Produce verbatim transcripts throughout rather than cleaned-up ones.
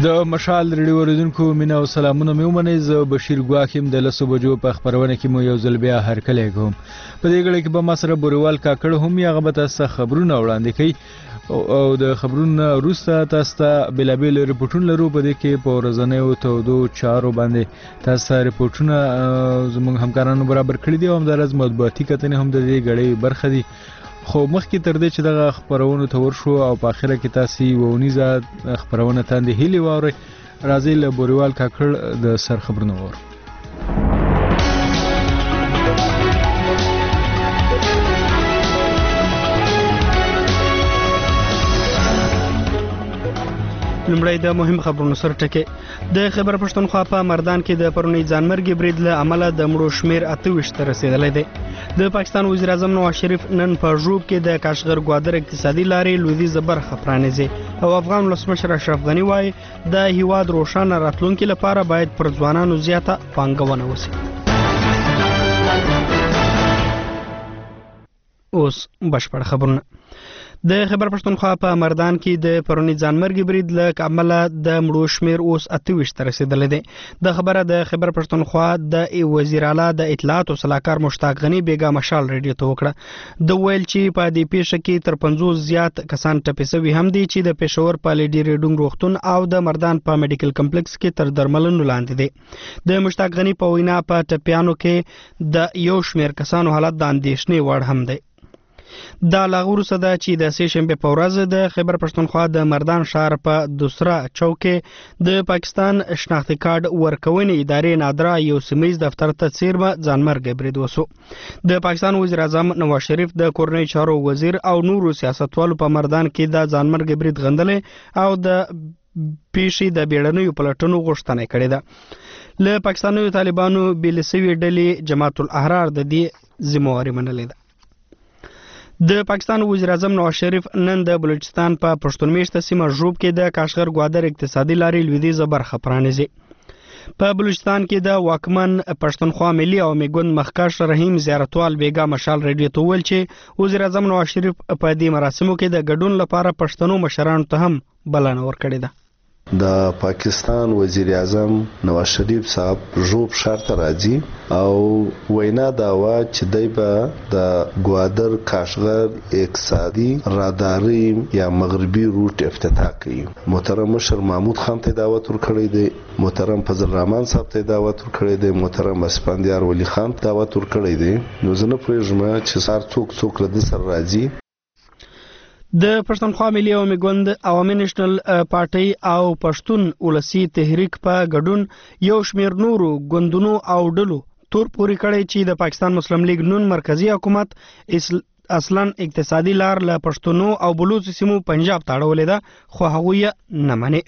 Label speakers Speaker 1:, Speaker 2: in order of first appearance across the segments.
Speaker 1: د مشال ریډیو اوریدونکو مینه او سلامونه مې ومنئ. زه بشیر ګواښ یم. د لسو بجو په خپرونه کې مو یو ځل بیا هرکلی کوم. په دې غړي کې به ما سره بوریوال کاکړ هم یا هغه به تاسو ته خبرونه وړاندې کوي او د خبرونو وروسته تاسو ته بېلابېل رپورټونه لرو. په دې کې په ورځنیو تودو چارو باندې تاسو ته رپورټونه زموږ همکارانو برابر کړي دي او همداراز مطبوعاتي کتنې هم د دې غړي برخه دي. خو مخکې تر دې چې دغه خبرونه ته ورشو او په اخره کې تاسو وونیزه خبرونه تاندې هیلې واورئ، راځئ له بوریوال کاکړ د سر خبرونه واورو.
Speaker 2: لومړی د مهم خبرونو سر ټکي. د خیبر پښتونخوا په مردان کې د پرونی ځانمرګي برید له امله د مړو شمیر اته ویشت ته رسیدلی دی. د پاکستان وزیر اعظم نواز شریف نن په ژوب کې د کاشغر ګوادر اقتصادي لارې لویدیځه برخه پرانیزي او افغان ولسمشر اشرف غني وایي د هیواد روښانه راتلونکي لپاره باید پر ځوانانو زیاته پانګونه وشي. اوس بشپړ خبرونه. د خیبر پښتونخوا په مردان کې د پرونی ځانمرګي برید له امله د مړو شمیر اوس اته ویشت ته رسیدلی دی. د خبره د خیبر پښتونخوا د وزیر اعلی د اطلاعات او سلاکار مشتاق غني بیګا مشال ریډیو ته وکړه. د ویل چې په دې پیښه کې تر پنځوس زیات کسان ټپي شوي هم دي چې د پېښور په لیډي ریډونګ روغتون او د مردان په میډیکل کمپلیکس کې تر درملنو لاندې دي. د مشتاق غني په وینا په ټپیانو کې د یو شمیر کسانو حالت د اندېښنې وړ هم دی. دا لاغور صدا چې د سه شنبه په ورځ د خیبر پښتونخوا د مردان شهر په دوسرا چوک د پاکستان شناختی کارت ورکونې ادارې نادرا یو سیمایي دفتر ته څیرمه ځانمرګي برید وسو. د پاکستان وزیر اعظم نواز شریف د کورنۍ چارو وزیر او نورو سیاستوالو په مردان کې د ځانمرګي برید غندلې او د پیښې د بیړنیو پلټنو غوښتنه کړې ده. له پاکستاني طالبانو بیل سوي ډلې جماعت الاحرار د دې ذمہواری منلې ده. د پاکستان وزیر اعظم نواز شریف نن د بلوچستان په پښتون میشته سیمه ژوب کې د کاشغر ګوادر اقتصادي لارې لویدیځه برخه پرانیزي. په بلوچستان کې د واکمن پښتونخوا ملي او میګوند مخکښ رحیم زیارتوال بیګا مشال ریډیو ته ویل چې وزیر اعظم نواز شریف په دې مراسمو کې د ګډون لپاره پښتنو مشرانو ته هم بلنه ورکړې ده.
Speaker 3: د پاکستان وزیر اعظم نواز شریف صاحب ژوب ښار ته راځي او وینا دا وا چې دی به د ګوادر کاشغر اقتصادي راداري یا مغربي روټ افتتاح کوي. محترم مشر محمود خان ته دعوت ورکړی دی، محترم فضل الرحمن صاحب ته دعوت ورکړی دی، محترم اسفندیار ولی خان ته دعوت ورکړی دی. نو زه نه پوهېږم چې سار څوک څوک له ده سره راځي.
Speaker 2: د پښتونخوا ملي او میګوند عوامي نېشنل پارټۍ او پښتون ولسي تحریک په ګډون یو شمیر نورو ګوندونو او ډلو تور پوري کړی چې د پاکستان مسلم لیگ نون مرکزی حکومت اصلا اقتصادي لار له پښتونو او بلوچ سیمو پنجاب ته اړولې ده، خو هغوی نه مني.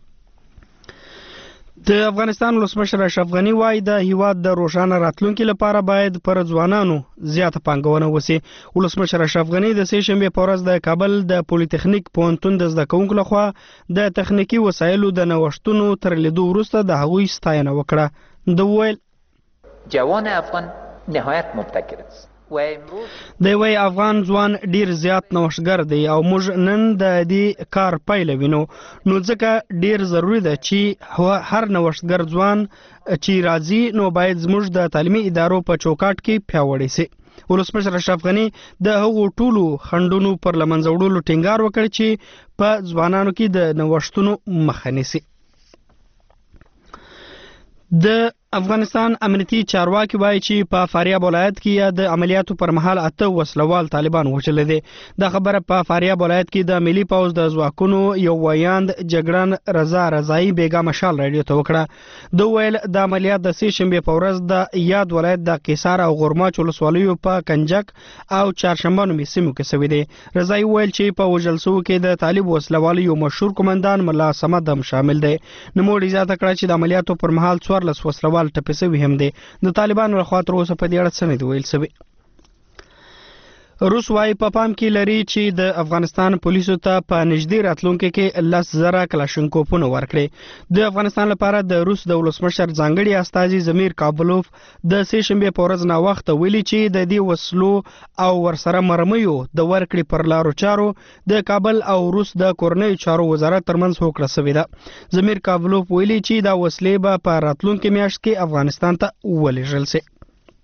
Speaker 2: د افغانستان ولسمشر اشرف غني وایي د هیواد د روښانه راتلونکي لپاره باید پر ځوانانو زیاته پانګونه وشي. ولسمشر اشرف غني د سه شنبه په ورځ د کابل د پولیټیکنیک پوهنتون د زده کوونکو لخوا د تخنیکی وسایلو د نوښتونو تر لیدو وروسته د هغوی ستاینه وکړه. د ویل
Speaker 4: جوان افغان نهایت مبتکر است.
Speaker 2: د وی افغان ځوان ډیر زیات نوښتګر دی او موږ نن د دې کار پایله وینو، نو ځکه ډیر ضروری ده چې هر نوښتګر ځوان چې راځي نو باید زموږ د تعلیمي ادارو په چوکاټ کې پیاوړی سي. ولسمشر اشرف غني د هغو ټولو خنډونو پر له منځه وړلو ټینګار وکړ چې په ځوانانو کې د نوښتونو مخه نیسي. د افغانستان امنیتي چارواکي وایي چې په فاریاب ولایت کې د عملیاتو پر مهال اته وسلوال طالبان وژل دي. دا خبره په فاریاب ولایت کې د ملي پوځ د ځواکونو یو ویاند جګړن رضا رضایی بیګا مشال ریډیو ته وکړه. د ویل د عملیات د سه شنبه په ورځ د یاد ولایت د قیصار او غورماچ ولسوالیو په کنجک او چهارشنبه نومي سیمو کې شوی دی. رضایی ویل چې په وژل شوو کې د طالب وسلوال یو مشهور قومندان ملا صمد هم شامل دی. نوموړي زیاته کړه چې د عملیاتو پر مهال څوارلس وسلوال ټپي شوي هم دي. د طالبانو لخوا تر اوسه په دې اړه څه نه دي ویل شوي. روس وايي په پام کې لري چې د افغانستان پولیسو ته په نږدې راتلونکي کې لس زره کلاشینکوفونه ورکړي. د افغانستان لپاره د روس د ولسمشر ځانګړي استازي زمیر کابلوف د سې شنبې په ورځ ناوخته ویلي چې د دې وسلو او ورسره مرمیو د ورکړې پر لارو چارو د کابل او روس د کورنیو چارو وزارت ترمنځ هوکړه شوې ده. زمیر کابلوف ویلي چې دا وسلې به په راتلونکي میاشت کې افغانستان ته ولېږل شي.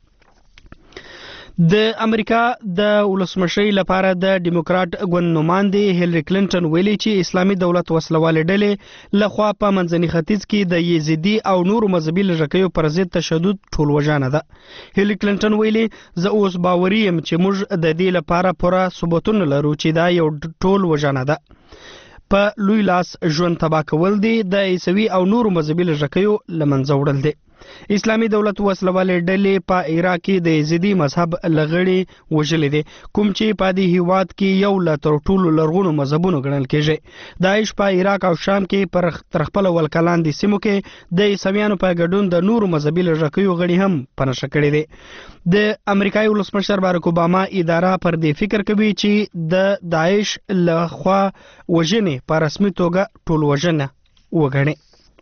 Speaker 2: د امریکا د ولسمشرۍ لپاره د ډیموکرات ګوند نماینده هیلری کلینټن ویلي چې اسلامي دولت وسلوالې ډلې لخوا په منځني ختیځ کې د یزیدي او نورو مذهبي لږکیو پر ضد تشدد ټول وژنه ده. هیلری کلینټن ویلي زه اوس باوري یم چې موږ د دې لپاره پوره ثبوتونه لرو چې دا یو ټول وژنه ده. په لوی لاس ژوند تباه کول دي د عیسوي او نورو مذهبي لږکیو له منځه وړل دي. اسلامي دولت وسلوالې ډلې په عراق کې د یزیدي مذهب لغړي وژلې دي کوم چې په دې هیواد کې یو له تر ټولو لرغونو مذهبونو ګڼل کېږي. داعش په عراق او شام کې پر تر خپل ولکه لاندې سیمو کې د عیسویانو په ګډون د نورو مذهبي لږکیو غړي هم په نښه کړي دي. د امریکایي ولسمشر باراک اوباما اداره پر دې فکر کوي چې د داعش له خوا وژنې په رسمي توګه ټول وژنه وګڼي.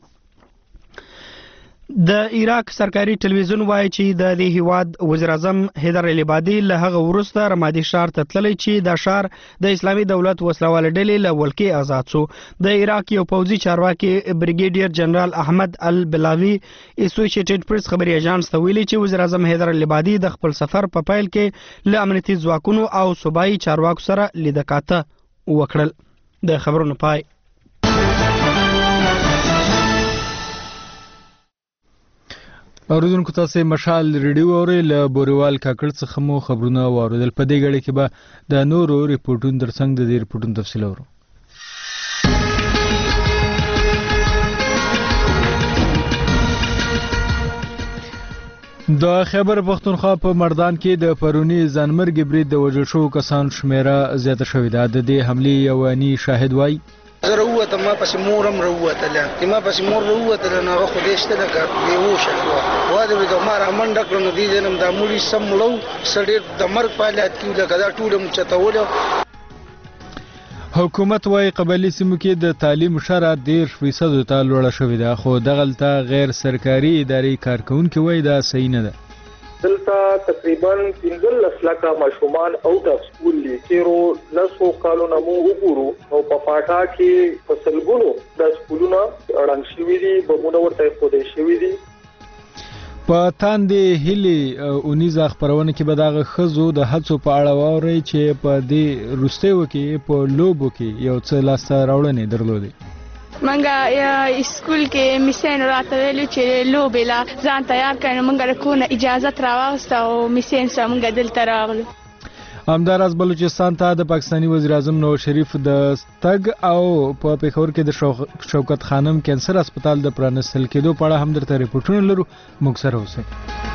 Speaker 2: د عراق سرکاري ټلویزیون وایي چې د دې هیواد وزیر اعظم حیدر العبادي له هغه وروسته رمادي ښار ته تللی چې دا ښار د اسلامي دولت وسلوالې ډلې له ولکې آزاد شو. د عراق یو پوځي چارواکي بریګیډیر جنرال احمد البلاوي اسوسییټډ پریس خبري اژانس ته ویلي چې وزیر اعظم حیدر العبادي د خپل سفر په پیل کې له امنیتي ځواکونو او صوبایي چارواکو سره لیدکاته وکړل. د خبرونو پای.
Speaker 1: اوریدونکو تاسو مشال ریډیو اورئ له بوریوال کاکړ څخه مو خبرونه واوریدل. په دې غړي کې به د نورو ریپورتونو ترڅنګ د دې ریپورتونو تفصیل اورو. د خیبر پختونخوا په مردان کې د پرونی ځانمرګ برید د وژل شوو کسانو شمیره زیاته شوې ده. د دې حملې یو اني شاهد وایي
Speaker 5: زه راووتم ما پسې مورم راووتله چې ما پسې مور راووتله نو هغه خو دې شته لکه بېهوشه شوه واده مې د ما رامنډه کړه نو دې ځای نه م دا مړي سم مړه و څه ډېر د مرګ په حالت کې و لکه دا ټوله م چتوله.
Speaker 1: حکومت وايي قبایلي سیمو کې د تعلیم شرح دېرش فیصدو ته لوړه شوې ده خو دغلته غیر سرکاري ادارې کارکوونکي وایي دا صحیح نه ده.
Speaker 6: دلته تقریبا پنځلس لکه ماشومان اوټ اف سکول دي چې لسو کالونه مو وګورو او په پاټا کې په سلګونو د سکولونو اړنګ شوي دي بمونه ورته ایښودل شوي دي.
Speaker 1: په تاندې هیلې اونیزه خپرونه کې به دغه ښځو د هڅو په اړه واورئ چې په دې وروستیو کې په لوبو کې یو څه لاسته راوړنې درلودې.
Speaker 7: منګه یا سکول کې میسین راته ویلو چې لوبې لا ځان تیار کړو منګه رکونه اجازه راوسته او میسین سره منګه دلته راغلو.
Speaker 1: همداراز بلوچستان ته د پاکستاني وزیر اعظم نواز شریف د تګ او په پېښور کې د شوکت خانم کینسر هسپتال د پرانستل کېدو په اړه هم درته ریپورټونه لرو. موږ سره اوسئ.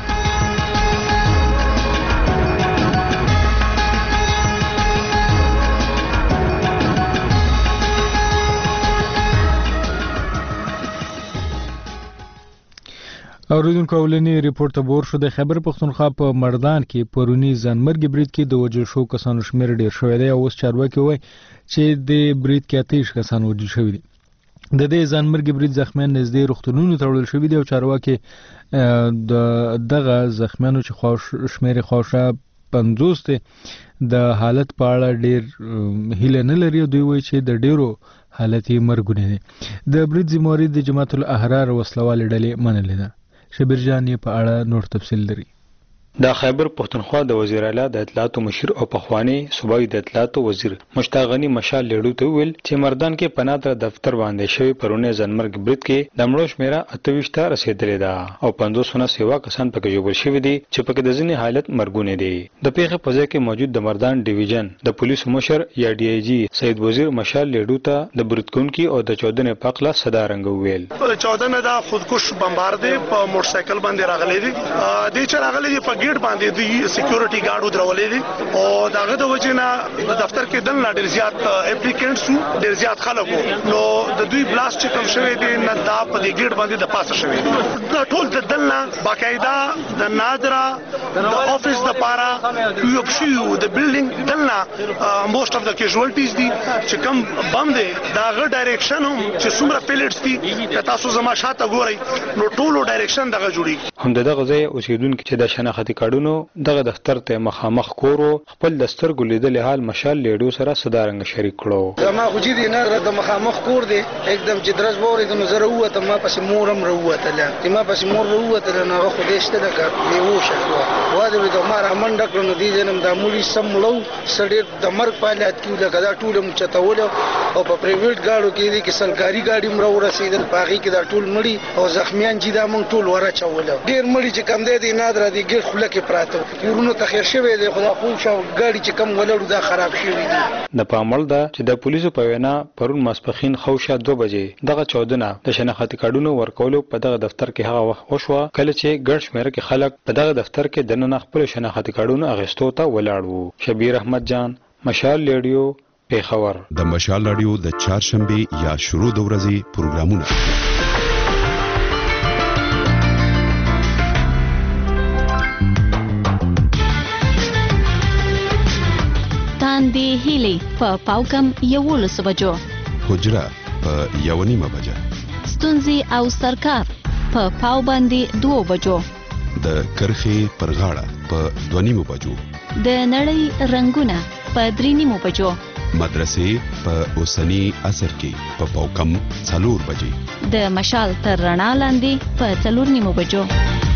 Speaker 1: اوریدونکو اولنی ریپورت تبور شو. د خیبر پختونخوا په مردان کې پرونی ځانمرګ برید کې د وژل شوو کسانو شمېر ډېر شوی دی او اوس چارواکي وایي چې د برید کې اته ویشت کسان وژل شوي دي. د دې ځانمرګ برید زخمیان نږدې روغتونونو ته وړل شوي دي او چارواکي د دغه زخمیانو چې شمېر خواوشا پنځوس دی د حالت په اړه ډېر هیله نه لري. دوی وایي چې د ډېرو حالت یې مرګونی دی. د برید ذمهواري د جماعت الاحرار وسلوالې ډلې منلې ده. شبیر جان یې په اړه نور تفصیل لري.
Speaker 8: د خیبر پختونخوا د وزیر اعلی د اطلاعاتو مشیر او پخوانی صوبایي د اطلاعاتو وزیر مشتاق غنی مشال لیډو ته ویل چې مردان کې پناه دفتر باندې شوی پرونه ځانمرګ برید کې د مړو شمیره اته ویشت ته رسیدلې ده او پنځوس سیوا کسان پکې ژوبل شوي دي چې پکې د ځینې حالت مرګونی دي. د پیښې په ځای کې موجود د مردان ډیویژن د پولیسو مشر یا ډي ای جی سید وزیر مشال لیډو ته د برید کوونکي او د چودنې په اړه صدا رنګ ویل.
Speaker 9: چودنه دا خودکش بمبار دی په موټر سایکل باندې راغلي دي. د چې راغلي په ګیټ باندې د سکیورټي ګارډ درولې دي او داغه د وجنه د دفتر کې دن لا ډیر زیات اپلیکینټس وو، ډیر زیات خلک وو، نو د دوی بلاست چې کوم شوی دی نه دا په دې ګیټ باندې د پاسه شوی دی. دا ټول د دلنا باقاعده د نادرا د افیس د پارا یو شیو د بلډینګ دلنا موست اف د کیژوالټیز دي چې کوم بم دی داغه ډایریکشن هم چې څومره پیلټس دي تاسو زما شاته ګورئ نو ټولو ډایریکشن دغه جوړي.
Speaker 8: هم دغه ځای اوسیدونکو چې د شناختی کارډونو دغه دفتر ته مخامخ کورو خپل دستر ګلیدل حال مشال لیډو سره صدارنګ شریک کړو.
Speaker 5: ما خو چې دی نه د مخامخ کور دی एकदम چې درز ووري د نظر وته ما پسې مورم وروته لا ما پسې مور وروته نه خو دې شته د کار دی وشه خو واده به د مار امنډ کړو دی جنم د مولي سملو سړي د مرګ پالات کیو لکه دا ټول مچتاول او په پرایویټ گاډو کې دي کې سرکاري گاډي مرو رسیدل پاغي کې دا ټول مړي او زخمیان چې دا مونږ ټول ورچول ډیر مړي چې کم دی دی نادر دي ګډ خله کې پراته ورونو ته خیر شوی دی خدا خو شو گاډي چې کم ولړو دا خراب شوی دی.
Speaker 8: د پامل دا چې د پولیسو په وینا پرون ماسپخین خوشه دو بجې دغه چودنه د شناختی کارډونو ورکولو په دغه دفتر کې هغه وخت وشوه کله چې ګڼ شمېر کې خلک په دغه دفتر کې دننه خپل شناختی کارډونو اغوستو ته ولاړ وو. شبیر احمد جان، مشال ریډیو، پیښور.
Speaker 10: د مشال رادیو د چهارشنبه یا شروع د ورځې پروګرامونه
Speaker 11: تاندې هیلې په پاوکم یولس بجو،
Speaker 10: حجره په یو نیمه بجه،
Speaker 11: ستونزې او سرکار په پاو باندې دوه بجو،
Speaker 10: د کرخې پر غاړه په دوه نیمه بجو،
Speaker 11: د نړۍ رنگونه په درې نیمه بجو،
Speaker 10: مدرسې په اوسنی عصر کې په پاوکم څلور بجې،
Speaker 11: د مشال تر رڼا لاندې په څلور نیمه بجو.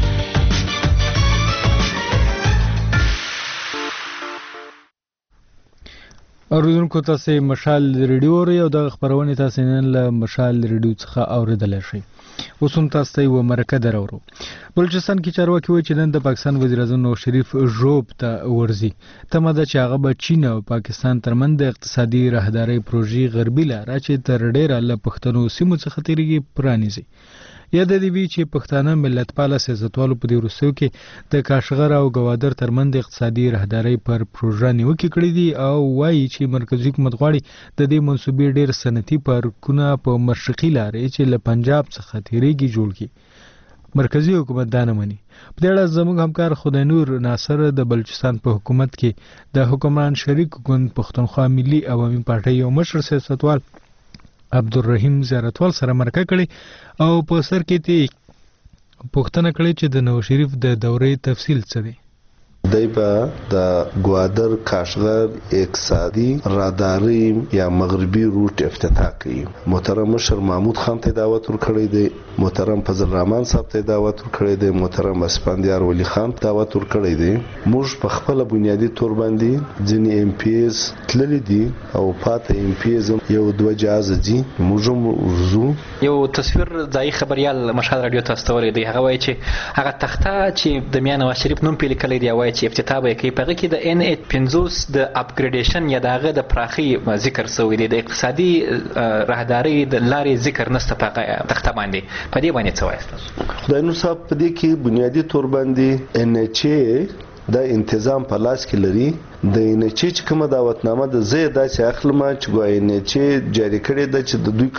Speaker 1: اوریدونکو تاسو مشال ریډیو لرئ او د خبرونه تاسو نن له مشال ریډیو څخه اوریدلای شئ. اوس هم تاسو ته یو مرکه درورو. بلوچستان کې چارواکي وایي چې نن د پاکستان وزیر اعظم نواز شریف ژوب ته ورځي. تمه ده چې هغه به چین او پاکستان ترمنځ د اقتصادي راهدارۍ پروژې غربي لاره چې تر ډیره له پښتنو سیمو څخه تیریږي پرانیزي. یاد دی وی چې پښتانه ملت پاله سیاستوالو په دې وروستیو کې د کاشغر او گوادر ترمنځ اقتصادي راهدارۍ پر پروژه نیوکې کړې دي او وایي چې مرکزی حکومت غواړي د دې منصوبې ډیر صنعتي پارکونه په مشرقي لارې چې له پنجاب څخه تیریږي جوړ کړي. مرکزی حکومت دا نه مني. په دې اړه زموږ همکار خدای نور ناصر د بلوچستان په حکومت کې د حکمران شریک ګوند پښتونخوا ملي عوامي پارټۍ یو مشر سیاستوال عبدالرحیم زیارتوال سره مرکه کړي او په سر کې تی پوښتنه کړې چې د نواز شریف د دورې تفصیل څه دی.
Speaker 3: دایبا د گوادر کاشغر اقتصادي راداري یا مغربي روټ افتتاح کړي. محترم مشر محمود خان ته دعوت ورکړی دی، محترم فضل الرحمن صاحب ته دعوت ورکړی دی، محترم اسفندیار ولی خان ته دعوت ورکړی دی. موږ په خپل بنیادی تور باندې ځینې ایم پی ایز تللی دي او پاته ایم پی ایز یو دوه جهاز دي. موږ ورزو
Speaker 12: یو تصویر ځای خبريال مشال رادیو تاسو ته ورې دی هغه وایي چې هغه تخته چې د میان نواز شریف نوم پیل کړی دی وایي چې افتتاح به کوي په کې د ان ایټ پنځوس د اپګریډیشن یا دغه د پراخي ذکر شوی دی د اقتصادي راهداري د لارې ذکر نشته په تخته باندې. په دې باندې څه وایي
Speaker 3: خدای نو صاحب؟ په دې کې بنیادی تور باندې ان ایچ ای د تنظیم په لاس کې لري. د ان ایچ ای چې کومه دعوتنامه د زه داسې اخلم چې ګویا ان ایچ ای جاری کړی ده چې د دوی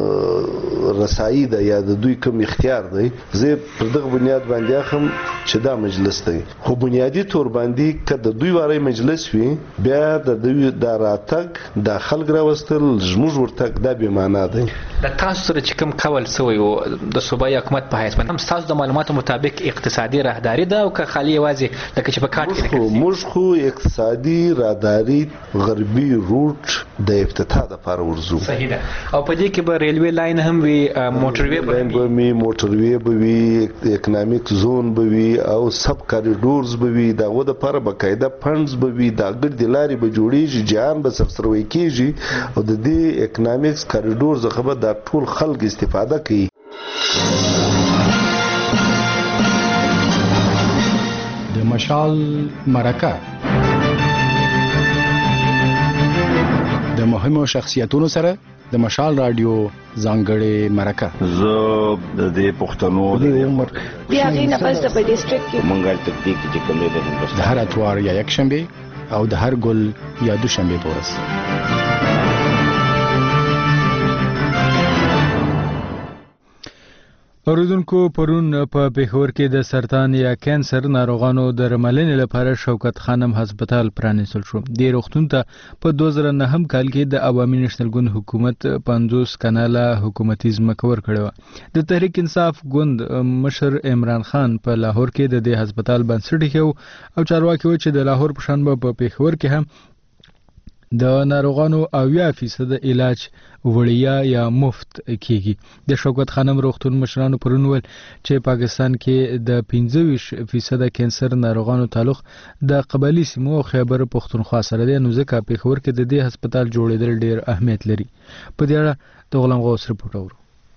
Speaker 3: کوم رسایي ده یا د دوی کوم اختیار دی زه پر دغه بنیاد باندې اخم چې دا مجلس دی. خو بنیادی تور باندې که د دوی واره مجلس وي بیا د دوی د راتګ د خلک راوستل زموږ ورتګ دا بې معنا دی.
Speaker 12: د تاسو سره چې کوم کول سوی و د صوبایي حکومت په حیث باندې تاسو د معلوماتو مطابق اقتصادي راهداري ده او که خالي یوازې لکه چې په کارت کې
Speaker 3: موږ خو اقتصادي راداري غربي روټ د افتتاح لپاره ورزو.
Speaker 12: صحیح ده. او په دې کې به ریلوي لاین هم وي، موټروي
Speaker 3: به وي، موټروي به وي، اکونومیک زون به وي او سب کاریډورز به وي. دغه د لپاره باقاعده فندز به وي. دا ګرځي لارې به جوړیږي، جهان به سرسروي کیږي او د دې اکونومیکس کاریډورز څخه به د ټول خلک استفاده کوي.
Speaker 13: د مشال مرکه د مهمو شخصیتونو سره د مشال رادیو ځانګړې مرکه
Speaker 14: زه د دې پښتنو
Speaker 15: د عمر
Speaker 16: بیا غي نه پس په ډیسټریکټ کې
Speaker 14: منګل تکتیک چې کوم دی
Speaker 13: د هر اتوار یا یک شنبه او د هر ګل یا دوشنبه پورس
Speaker 1: اوریدونکو پرون په پېښور کې د سرطان یا کانسر ناروغانو د درملنې لپاره شوکت خانم هسپتال پرانیستل شو. د روغتون ته په دوه زره نه کال کې د عوامي نېشنل ګوند حکومت پنځوس کاناله حکومتي ځمکه ورکړې وه. د تحریک انصاف ګوند مشر عمران خان په لاهور کې د دې هسپتال بنسټ ایښی او چارواکي وو چې د لاهور په شان به په پېښور کې هم د ناروغانو اویا فیصد علاج وړیا یا مفت کیږي. د شوکت خانم روغتون مشرانو پرون ویل چې پاکستان کې د پنځه ویشت فیصد کانسر ناروغانو تعلق د قبایلی سیمو او خیبر پښتونخوا سره دی، نو ځکه پېښور کې د دې هسپتال جوړېدل ډېر اهمیت لري. په دې اړه د غلام غوث رپورټ اورو.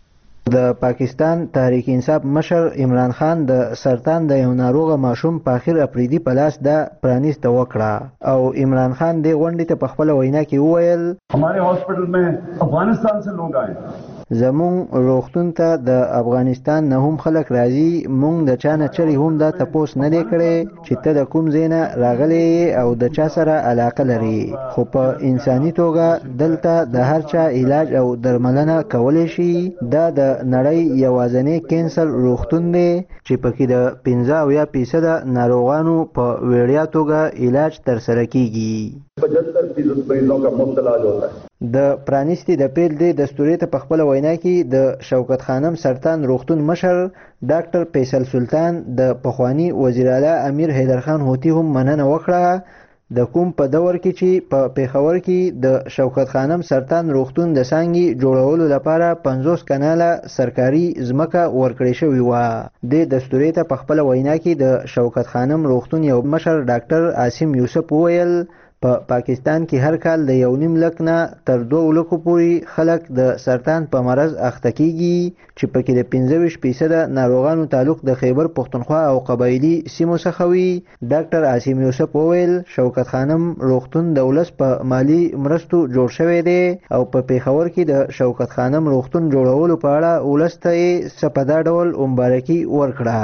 Speaker 17: د پاکستان تحریک انصاف مشر عمران خان د سرطان د یو ناروغه ماشوم په اخر اپریدي په لاس د پرانیست وکړه او عمران خان د غونډې ته په خپل وینا کې وویل
Speaker 18: हमारे हॉस्पिटल में अफगानिस्तान से लोग आए
Speaker 17: زمون روغتون ته د افغانستان نه هم خلک راځي، مونږ د چا نه چری هم دا تپوس نه دی کړی چې ته د کوم ځای نه راغلی او د چا سره علاقه لري، خو په انساني توګه دلته د هر چا علاج او درملنه کولی شي. دا د نړۍ یوازینی کینسر روغتون دی چې پکې د پنځه اویا فیصده ناروغانو په وړیا توګه علاج ترسره کیږي.
Speaker 18: पचहत्तर फीसद मरीजों का मुफ्त इलाज होता है.
Speaker 17: د پرانیستي د پیل د دستوري ته په خپل وینا کې د شوکت خانم سرطان روغتون مشر ډاکټر فیصل سلطان د پخوانی وزیر اعلی امیر حیدر خان هوتی هم مننه وکړه. د کوم په دور کې چې په پیښور کې د شوکت خانم سرطان روغتون د سانګي جوړولو لپاره پنځوس کاناله سرکاري ځمکه ورکړې شوې وه. د دستوري ته په خپل وینا کې د شوکت خانم روغتون یو مشر ډاکټر عاصم یوسف وویل په پا پاکستان کې هر کال د یو نیم لک نه تر دوه لکو پورې خلک د سرطان په مرض اخته کیږي چې پکې د پنځه ویشت فیصده ناروغانو تعلق د خیبر پښتونخوا او قبایلی سیمو څخه وي. ډاکټر عاصم یوسف وویل شوکت خانم روغتون د ولس په مالی مرستو جوړ شوی دی او په پیښور کې د شوکت خانم روغتون جوړولو په اړه ولس ته یې څه په دا ډول مبارکي ورکړه.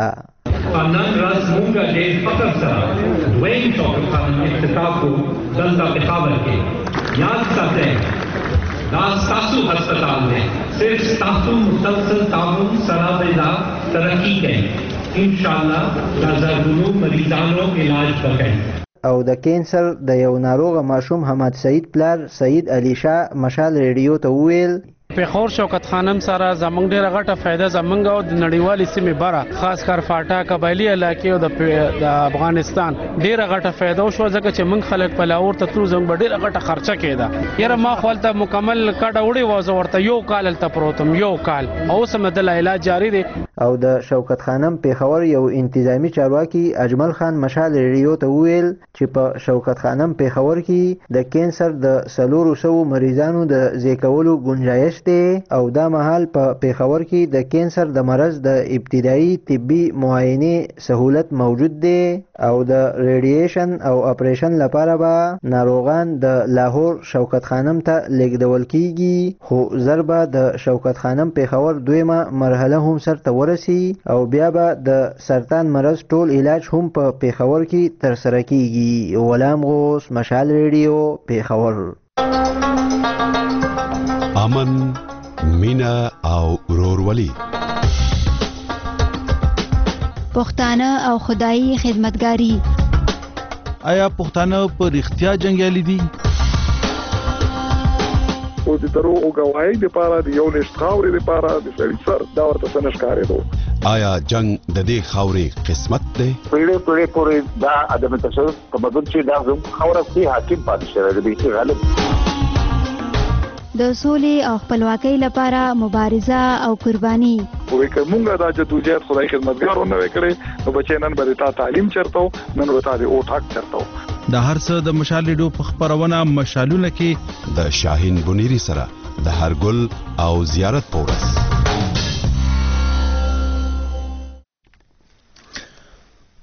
Speaker 19: نن ورځ موږ ډېر فخر سره دویم شوکت خانم افتتاح کو دلته پېښور کې. یاد ساتئ دا ستاسو هسپتال دی، صرف ستاسو مسلسل تعاون سره به دا ترقي کوي. انشاءالله دا زرګونو مریضانو علاج وکړي.
Speaker 17: او د کینسر د یو ناروغه ماشوم حماد سعید پلار سعید علی شاه مشال ریډیو ته وویل
Speaker 20: پېښور شوکت خانم سره زمونږ ډیره غټه فایده زمونږ او د نړیوالې سیمې بره خاص کر فاټا قبایلی علاقې او د افغانستان ډیره غټه فایده شو ځکه چې موږ خلک په لاهور ته تلو زموږ ډیره غټه خرچه کېده. یاره ما خو هلته مکمل کډه وړې وه، زه ورته یو کال هلته پروتم یو کال او اوس هم دله علاج جاري دی.
Speaker 17: او د شوکت خانم پېښور یو انتظامی چارواکي اجمل خان مشال ریډیو ته وویل چې په شوکت خانم پېښور کې د کینسر د څلورو سوو مریضانو د زیږولو گنجایش دی او دا مهال په پېښور کې د کینسر د مرض د ابتدایي طبي معاینې سهولت موجود دی او د ریډیشن او اپریشن لپاره به ناروغان د لاهور شوکت خانم ته لیږدول کیږي، خو ضربه د شوکت خانم پېښور دویمه مرحله هم سرته ورسي او بیا به د سرطان مرض ټول علاج هم په پېښور کې ترسره کیږي. غلام غوث مشال ریډیو پېښور.
Speaker 10: امن، مینا او ورورولي،
Speaker 11: پښتانه او خدایي خدمتګاری.
Speaker 21: آیا پښتانه په رښتیا جنگیالي دي؟
Speaker 6: او د درو او گواهی لپاره د یو لښت خاورې لپاره د سړي سر دا ورته څه نشکارېدو.
Speaker 10: آیا جنگ د دې خاورې قسمت دی؟
Speaker 22: پیړې پیړې پورې دا عدم تصرف تمدن چې دا زموږ خاوره کې حاکم پاتې شوی دی چې غالب
Speaker 11: د سولې او خپلواکۍ لپاره مبارزه او قرباني.
Speaker 6: وې کومه دا جدوجہد خدای خدمتګارو نه وکړي نو بچي نن به تا تعلیم چرته نن به تا د او ټاک چرته.
Speaker 21: د هر څه د مشال ریډیو په خبرونه مشالونه کې
Speaker 10: د شاهین بنيري سره د هرګل او زیارت پورس.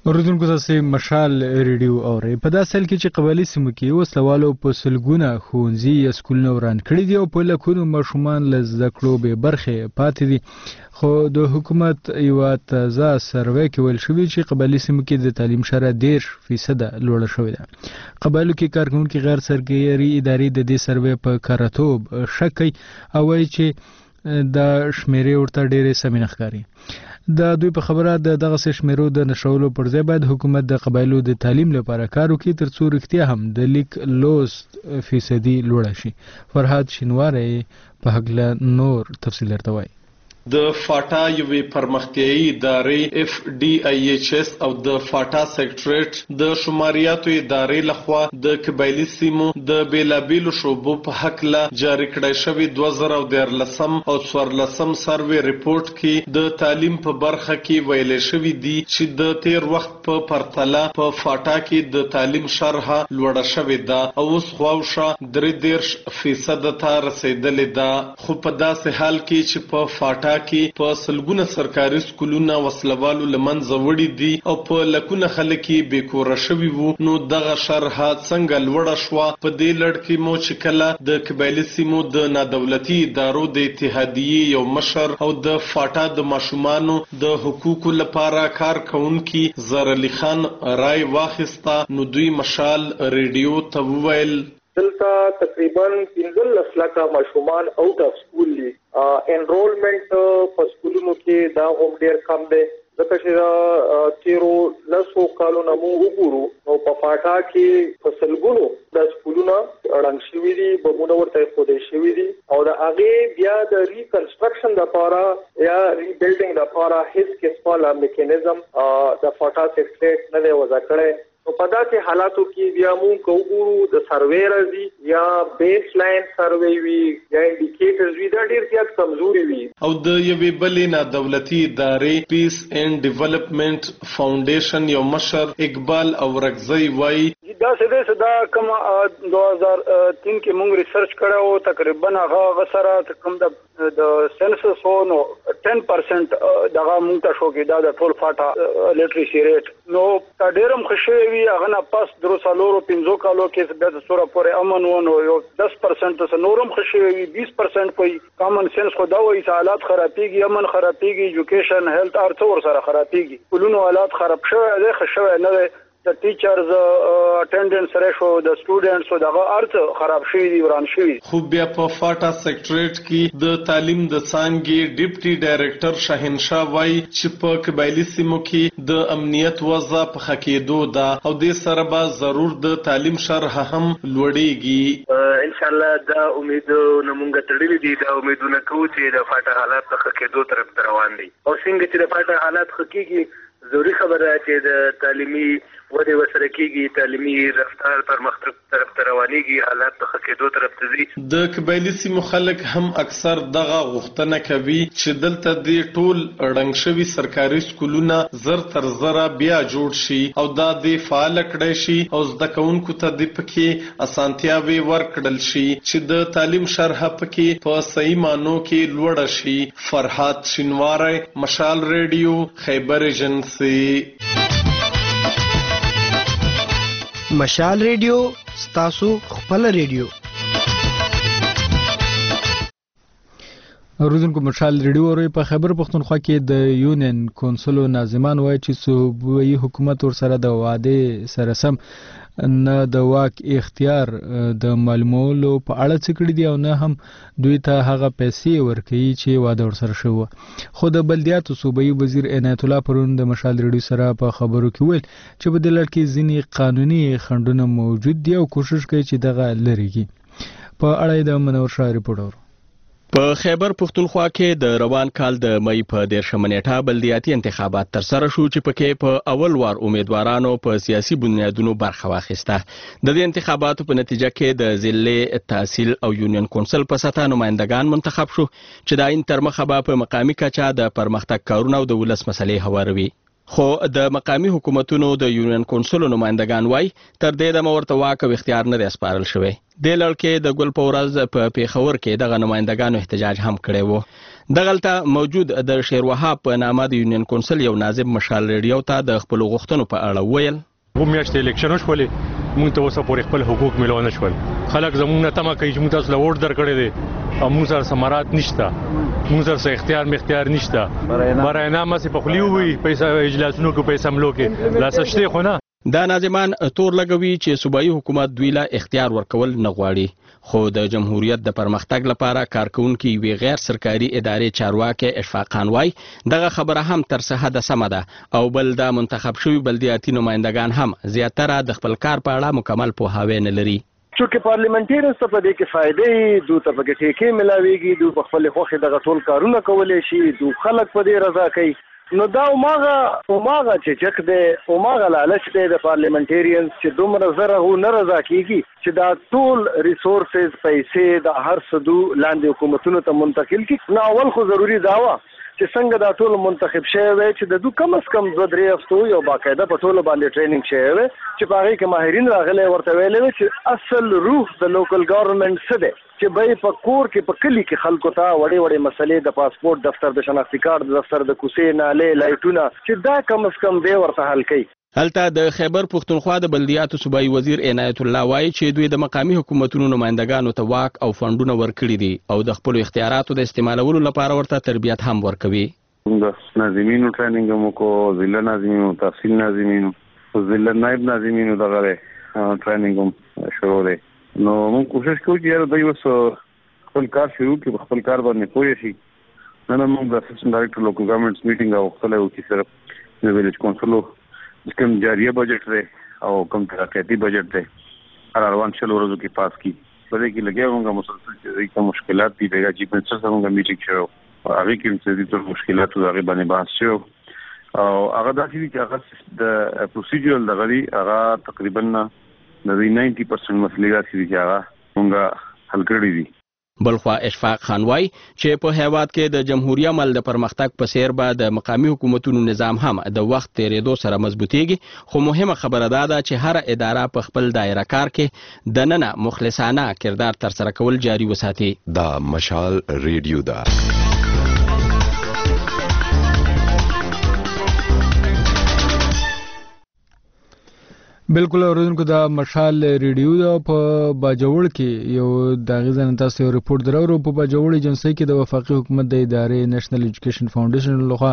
Speaker 1: اوریدونکو تاسو مشال ریډیو اورئ. په داسې حال کې چې قبایلي سیمو کې وسلوالو په سلګونه ښوونځي یا سکولونه وران کړي دي او په لکونو ماشومان له زده کړو بې برخې پاتې دي، خو د حکومت یوه تازه سروې کې ویل شوي چې قبایلي سیمو کې د تعلیم شرح دېرش فیصده لوړه شوې ده. قبایلو کې کارکوونکي غیر سرګري ادارې د دې سروې په کارتوب شک کوي او وایي چې دا شمیرې ورته ډېرې سمې نه ښکاري. د دوی په خبره د دغه شمیرو د نشولو پر ځای باید حکومت د قبایلو د تعلیم لپاره کار وکړي ترڅو رښتیا هم د لیک لوست فیصدي لوړه شي. فرهاد شینواری په هکله نور تفصیل درته وایي.
Speaker 4: د فاټا یوې پرمختیایي ادارې اف ډي آی ایچ اس او د فاټا سیکریټریټ د شماریاتو ادارې لخوا د قبایلي سیمو د بیلابیلو شعبو په هکله جاری کړی شوی دوه زره دیارلسم او څوارلسم سروې ریپورټ کې د تعلیم په برخه کې ویل شوی دی چې د تیر وخت په پرتله په فاټا کې د تعلیم شرحه لوړه شوې ده او اوس خواوشا درې دېرش فیصده ته رسیدلې ده. خو په داسې حال کې چې په فاټا کې په سلګونه سرکاري سکولونه وسلوالو لمنځه وړي دي او په لکونه خلک یې بېکوره شوي وو، نو دغه شرحه څنګه لوړه شوه؟ په دې لړ کې مو چې کله د قبایلي سیمو د نادولتي ادارو د اتحادیې یو مشر او د فاټا د ماشومانو د حقوقو لپاره کار کوونکي زر علي خان رای واخیسته، نو دوی مشال ریډیو ته وویل
Speaker 6: دلته تقریبا پنځلس لکه ماشومان اوټ اف سکول دي. انرولمنٹ په سکولونو کې دا هم ډیر کم دی ځکه چې تیرو لسو کالونو مو وګورو او په فاټا کې په سلګونو د سکولونو اړنګ شوي دي، بمونه ورته ښودل شوي دي او د هغې بیا د ریکنسټرکشن دپاره یا ریبلډینګ دپاره هیڅ قسمه میکانیزم د فاټا سیکریټریټ نه دی وضع کړی. نو په داسې حالاتو کې بیا مونږ که وګورو د سروې راځي یا بیس لاین سروې وي یا انډیکیټرز وي، دا ډېر زیات کمزوري وي.
Speaker 4: او د یوې بلې نادولتي ادارې پیس اینډ ډیولپمنٹ فاونډیشن یو مشر اقبال اورکزی وایي
Speaker 15: داسې دی چې دا کوم دوه هزار تین کې مونږ ریسرچ کړی و، تقریبا هغه سره کوم د سینسس و نو ټین پرسنټ دغه مونږ ته شو کې دا د ټول فاټا لیټریسي ریټ نو دا ډېر هم ښه شوی وي. هغه نه پس درو څلورو پنځو کالو کې بیا د سوره پورې امن و نو یو دس پرسنټ څه نور هم ښه شوی وي. بیس پرسنټ کوئی کامن سینس خو دا وایي چې حالات خرابېږي، امن خرابېږي، ایجوکیشن هیلث هر څه ورسره خرابېږي. کلونو حالات خراب شوی دی، ښه شوی نه دی. د ټیچرز اټینډنس ریشو د سټوډنټس دغه ارث خراب شوی دی، وران شوی.
Speaker 4: خو بیا په فاټا سیکریټریټ کې د تعلیم د څانګې ډیپټي ډایریکټر شاهنشاه وایي چې په قبایلي سیمو کې د امنیت وضع په ښه کېدو ده او دې سره به ضرور د تعلیم شرحه هم لوړېږي.
Speaker 23: انشاءالله دا امیدونه مونږ تړلي دي، دا امیدونه کوو چې د فاټا حالات د ښه کېدو طرف ته روان دي او څنګه چې د فاټا حالات ښه کېږي ضروري خبره ده چې د تعلیمي ودې ورسره کېږي، تعلیمي رفتار پرمختګ طرف ته روانېږي، حالات د ښه کېدو طرف ته ځي.
Speaker 4: د قبایلي سیمو خلک هم اکثر دغه غوښتنه کوي چې دلته د ټول ړنګ شوي سرکاري سکولونه زر تر زره بیا جوړ شي او دا د فعال کړی شي او زده کوونکو ته د پکې اسانتیاوې ورکړل شي چې د تعلیم شرحه پکې په صحیح معنو کې لوړه شي. فرهاد شینواری، مشال ریډیو، خیبر ایجنسی.
Speaker 2: مشال ریډیو ستاسو خپل ریډیو.
Speaker 1: اوریدونکو مشال ریډیو اوري. په خیبر پښتونخوا کې د یونین کونسل ناظمان وایي چې صوبایي حکومت ورسره د وعده سره سم نه د واک اختیار د معلومولو په اړه څه کړي دي او نه هم دوی ته هغه پیسې ورکوي چې واده ورسره شوه. خو د بلدیاتو صوبایي وزیر عنایت الله پرون د مشال ریډیو سره په خبرو کې ویل چې په دې لړ کې ځینې قانوني خنډونه موجود دي او کوشش کوي چې دغه لرې کړي. په اړه د منور شاه ریپورټ.
Speaker 24: په خیبر پښتونخوا کې د روان کال د مئی په دیرشمه نیټه بلدیاتي انتخابات ترسره شو چې پکې په اول وار امیدوارانو په سیاسي بنیادونو برخه واخیسته. د دې انتخاباتو په نتیجه کې د ضلع تحصیل او یونین کونسل په سطح نمائندگان منتخب شو چې د عین تر مخه به په مقامي کچه د پرمختګ کارونه او د ولس مسلې هواروي. خو د مقامی حکومتونو د یونین کونسل نمائندگان وای تر دې د ورته واک او اختیار نه سپارل شوی. د لړکې د ګل په ورځ په پیښور کې دغه نمائندگانو احتجاج هم کړی وو. دغلته موجود د شیروهاب په نامه د یونین کونسل یو ناظم مشال ریډیو ته د خپل غوښتنو په اړه ویل.
Speaker 5: و میاشتې الیکشن شولې مونږ ته اوسه پورې خپل حقوق ملو نه شول. خلک زموږ نه تمه کوي چې مونږ تاسو له ووټ درکړی دی او مونږ سره ثمرات نشته، مونږ سره اختیار مختیار نشته. براینا سي په خلی وي پیسې اجلاسونو کې پیسې ملو کې لا سشته خو نه.
Speaker 24: دا ناظمان تور لګوي چې صوبایي حکومت دوی له اختیار ورکول نه غواړي، خو د جمهوریت د پرمختګ لپاره کارکونکي وی غیر سرکاري ادارې چارواکي اشفاق خان وای دغه خبره هم تر څه حد سمه ده او بل د منتخب شوی بلدیاتي نمائندگان هم زیاتره د خپل کار په اړه مکمل پوهاوی نه لري.
Speaker 7: چونکه پارلیمنټریانز ته په دې کې فائدې دوی ته په ټیکې ملاويږي، دوی په خپل خوخه دغه ټول کارونه کولای شي، دوی خلک په دې رضا کوي. نو دا اوماغه اوماغه چې چک دی اوماغه لالچ دی د پارلیمنټریانز چې دومره زره هو نه رضا کیږي چې دا ټول ریسورسز پیسې د هر سدو لاندې حکومتونو ته منتقل کی. نو اول خو ضروری داوا چې څنګه دا ټول منتخب شوی وي چې د دوه کم از کم دوه درې هفتو یو باقاعده په ټول باندې ټریننګ شوی وي چې په هغه کې ماهرین راغلي ورته ویلي چې اصل روح د لوکل ګورنمنت څه دی چې به په کور کې په کلی کې خلکو ته وړې وړې مسلې د پاسپورت دفتر د شناختی کارت دفتر د کوڅې نالې لایټونه چې دا کم از کم دی ورته حل کوي.
Speaker 24: هلته د خیبر پښتونخوا د بلدیاتو صوبایي وزیر عنایت الله وایي چې دوی د مقامی حکومتونو نمائندگانو ته واک او فندونه ورکړي دي او د خپل اختیاراتو د استعمالولو لپاره ورته تربیت هم ورکوي.
Speaker 8: د ناظمینو ټریننګ مو کو، ضلع ناظمینو، تحصیل ناظمینو، ضلع نائب ناظمینو دغه ټریننګ هم شروع دی. نو موږ کوشش کوو چې دوی اوس خپل کار شروع کړي، خپل کار باندې پوه شي. نن موږ د اسسټنټ ډایریکټر لوکل ګورنمنټس میټینګ او خپل او کې سره د ویلیج کونسل کوم جاریه بجټ دی او کوم ترقیاتي بجټ دی هر روان شل ورځو کې پاس کی. په دې کې لګیا موږ مسلسل چې کوم مشکلات دي د چیف منسټر سره موږ میټینګ شروع هغه کې چې د مشکلاتو هغه باندې بحث شو او هغه د چې هغه د پروسیجرل د غړي هغه تقریبا د نود پرسنټ مسلې چې هغه موږ حل کړی دي.
Speaker 24: بلخوا اشفاق خان وای چې په هیواد کې د جمهوریت عمل د پرمختګ په سیر به د مقامی حکومتونو نظام هم د وخت تیریدو سره مضبوطیږي، خو مهمه خبره ده چې هر اداره په خپل دایره کار کې د ننه مخلصانه کردار تر سره کول جاري وساتي.
Speaker 10: دا مشال ریډیو ده.
Speaker 1: بالکل اوریدونکو دا مشال ریډیو دا په باجوړ کې یو د غزن تاسو یو ریپورت درو په باجوړ ایجنسی کې د وفاقي حکومت د ادارې نېشنل ایجوکیشن فاونډیشن لخوا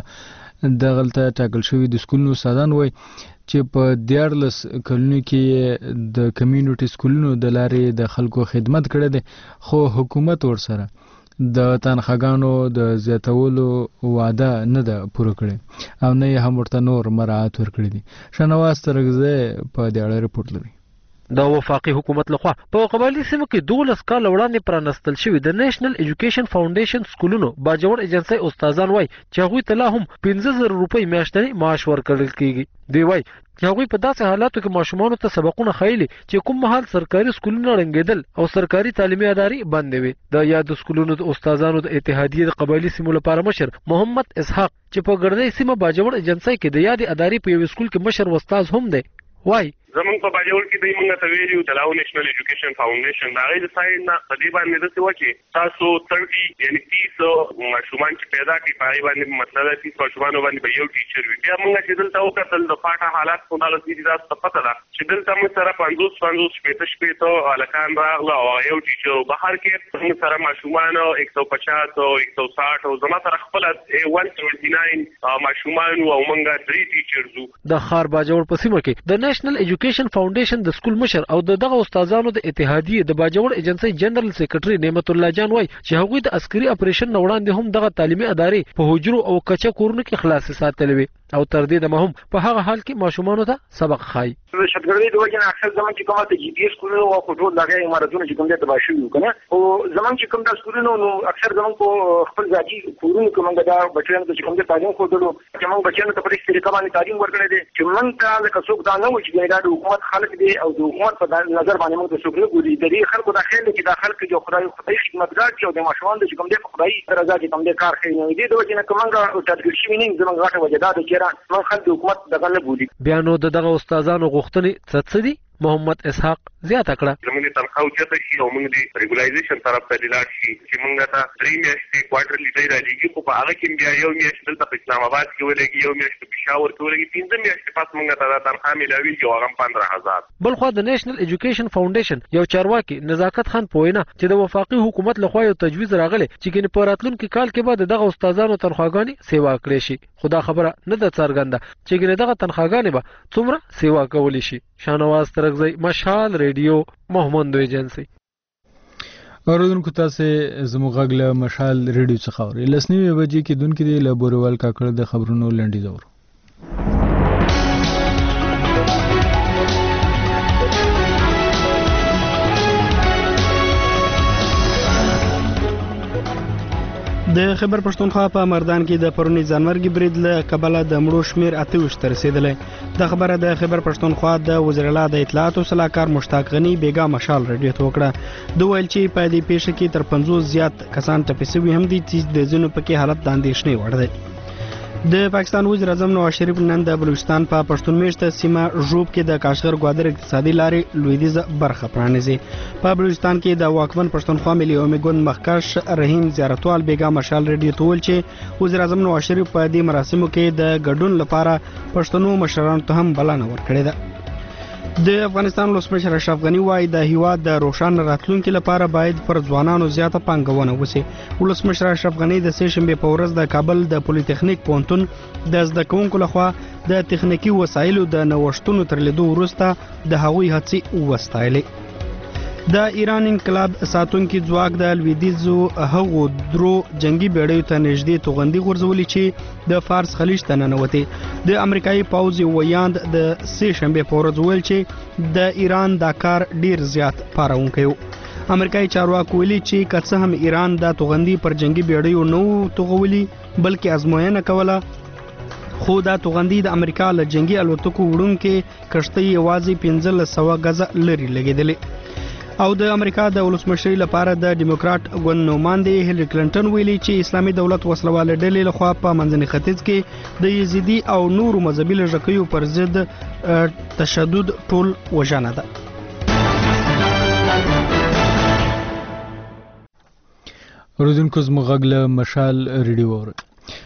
Speaker 1: د غلطه ټاکل شوی د سکولونو استادان وای چې په دیارلس کلونو کې د کمیونټي سکولونو د لارې د خلکو خدمت کړي دي، خو حکومت ورسره د تنخواګانو د زیاتولو وعده نه ده پوره کړې او نه هم ورته نور مراعات ورکړي دي. شنواز ترغزه په دې اړه ریپورت لري.
Speaker 9: د وفاقي حکومت لخوا په قبایلی سیمو کې دولس کال وړاندې پرانستل شوی د نېشنل ایجوکیشن فاونډیشن سکولونو باجوړ ایجنسی استادان وای چې هغوی ته لا هم پنځه زره روپۍ میاشتنی معاش ورکړل کیږي. دوی وای چې هغوی په داسې حالاتو کې ماشومانو ته سبقونه خایلي چې کوم مهال سرکاري سکولونه ړنګېدل او سرکاري تعلیمي ادارې بندې وي. د یاد سکولونو د استادانو د اتحادیې د قبایلی سیمو لپاره مشر محمد اسحاق چې په ګرځي سیمه باجوړ ایجنسی کې د یاد ادارې په یو سکول کې مشر استاد هم دی وای
Speaker 25: زمونږ په باجوړ کې دوی موږ ته ویلي چې لاو نېشنل ایجوکیشن فاونډیشن د هغې د سایډ نه په دې باندې داسې وه چې تاسو ترټي یعنې تیس ماشومان چې پیدا کړي په هغې باندې مطلب ده تیس ماشومانو باندې به یو ټیچر وي. بیا موږ چې دلته وکتل د پاټه حالات خو دغسې دي تاسو ته پته ده چې دلته موږ سره پنځوس پنځوس شپېته شپېته هلکان راغله او یو ټیچر بهر کې موږ سره ماشومان ایک سو پچاس او ایک سو ساټ او زما سره خپله ون سیونټي ناین ماشومان او موږ درې ټیچرز وو.
Speaker 9: د ښار باجوړ په سیمه کې د نېشنل ایجوکیشن فاونډیشن د سکول مشر او دغه استادانو د اتحادیې د باجوړ ایجنسی جنرال سیکریټري نعمت الله جان وای چې هغوی د عسکري اپریشن نه وړاندې هم دغه تعلیمي ادارې په حجرو او کچه کورونو کې خلاصې ساتلې وي او تر دې دمه هم په هغه حال کې ماشومانو ته سبق خای.
Speaker 26: د شتګردۍ د وجه نه اکثر زمون چې کومه ته جی پی ایس کولو او ټول دغه اماراتونه چې کوم دي تباه شوي کنه او زمون چې کوم د سکولونو نو اکثر زمون په خپل ځاجي کورونو کې موږ دا بچیانو ته چې کوم د تعلیم خو دلو چې موږ بچیانو ته په دې طریقه باندې تعلیم ورکړی دي چې موږ ته لکه څوک دا نه و چې دا د حکومت خلک دي او د حکومت په نظر باندې موږ د څوک نه ګوري د دې خلکو د خیر کې د خلک جو خدای خدای خدمتګار دي او د ماشومان د کوم د خدای رضا کې کوم د کار کوي نو دې د وجه نه کومه تدبیر شي نه زموږ غاټه وجه دا د چیرې موږ خلک د حکومت دغه نه ګوري.
Speaker 9: بیا نو دغه استادانو غوښتنې څه دي؟ محمد اسحاق زیاته کړه
Speaker 25: زموږ تنخواه چته شي او موږ د ریګولایزیشن طرف ته لاړ شي چې موږ ته درې میاشتې کوارټرلی دی راځي خو په هغه کې بیا یو میاشت دلته په اسلام آباد کې ولګي یو میاشت په پېښور کې ولګي پنځه میاشتې پس موږ ته دا تنخواه ملاوي چې هغه پندره هزار.
Speaker 9: بل خو د نیشنل ایجوکیشن فاونډیشن یو چارواکي نزاکت خان پوینا چې د وفاقي حکومت لخوا یو تجویز راغلی چې ګنې په راتلونکي کال کې به دغه استادانو تنخواګانې سیوا کړې شي خو دا خبره نه ده څرګنده چې ګنې دغه تنخواګانې به څومره سیوا کولی شي. شانواز ترغزی مشال ریډیو محمد ایجنسی.
Speaker 1: اوریدونکو تاسو زموږ غږ له مشال ریډیو څخه اورئ. لسنیوي بجې کې دونکو دی له بوروال کاکړ د خبرونو لنډیز اورو.
Speaker 2: د خیبر پښتونخوا په مردان کې د پرونی ځانمرګي برید له کبله د مړو شمیر اته ویشت ته رسیدلی. د خبره د خیبر پښتونخوا د وزیر اعلی د اطلاعات او سلاکار مشتاق غنی بیګا مشال ریډیو ته وکړه. د ویل چې په دې پیښه کې تر پنځوس زیات کسان ټپي شوي هم دي چې د ځینو پکې حالت د اندېښنې وړ دی. د پاکستان وزیر اعظم نواز شریف نن د بلوچستان په پښتون میشته سیمه ژوب کې د کاشغر ګوادر اقتصادي لارې لویدیځه برخه پرانیزي. په بلوچستان کې د واکمن پښتونخوا ملي اومیګون مخکش رحیم زیارتوال بیګا مشال ریډیو ته ویل چې وزیر اعظم نواز شریف په دې مراسمو کې د ګډون لپاره پښتنو مشرانو ته هم بلنه ورکړې ده. د افغانستان ولسمشر اشرف غنی وايي د هیواد د روښانه راتلونکي لپاره باید پر ځوانانو زیاته پانګونه وشي. ولسمشر اشرف غنی د سې شنبې په ورځ د کابل د پولیټیکنیک پوهنتون د زده کوونکو لخوا د تخنیکی وسایلو د نوښتونو تر لیدو وروسته د هغوی هڅې وستایلې. د ایران انقلاب ساتونکي ځواک د لویدیځو هغو درو جنگي بیړیو ته نږدې توغندي غورځولې چې د فارس خلیج ته ننوتې. د امریکایي پوځ ویاند د سې شنبې په ورځ ویل چې د ایران دا کار ډیر زیات پارونکی و. امریکایي چارواکو ویلي چې که څه هم ایران دا توغندي پر جنگي بیړیو نه و توغولي بلکې ازموینه کوله خو دا توغندي د امریکا له جنگي الوتکو وړونکې کشتۍ یوازې پنځلس سوه غزه لرې لګېدلې. او د امریکا د ولسمشرۍ لپاره د ډیموکرات ګوند نوماندې هیلری کلینټن ویلي چې اسلامي دولت وسلواله ډلې لخوا په منځني ختیځ کې د یزیدي او نورو مذهبي لږکیو پر ضد تشدد ټول وژنه ده.
Speaker 1: اوریدونکو زموږ غږ له مشال ریډیو اورئ.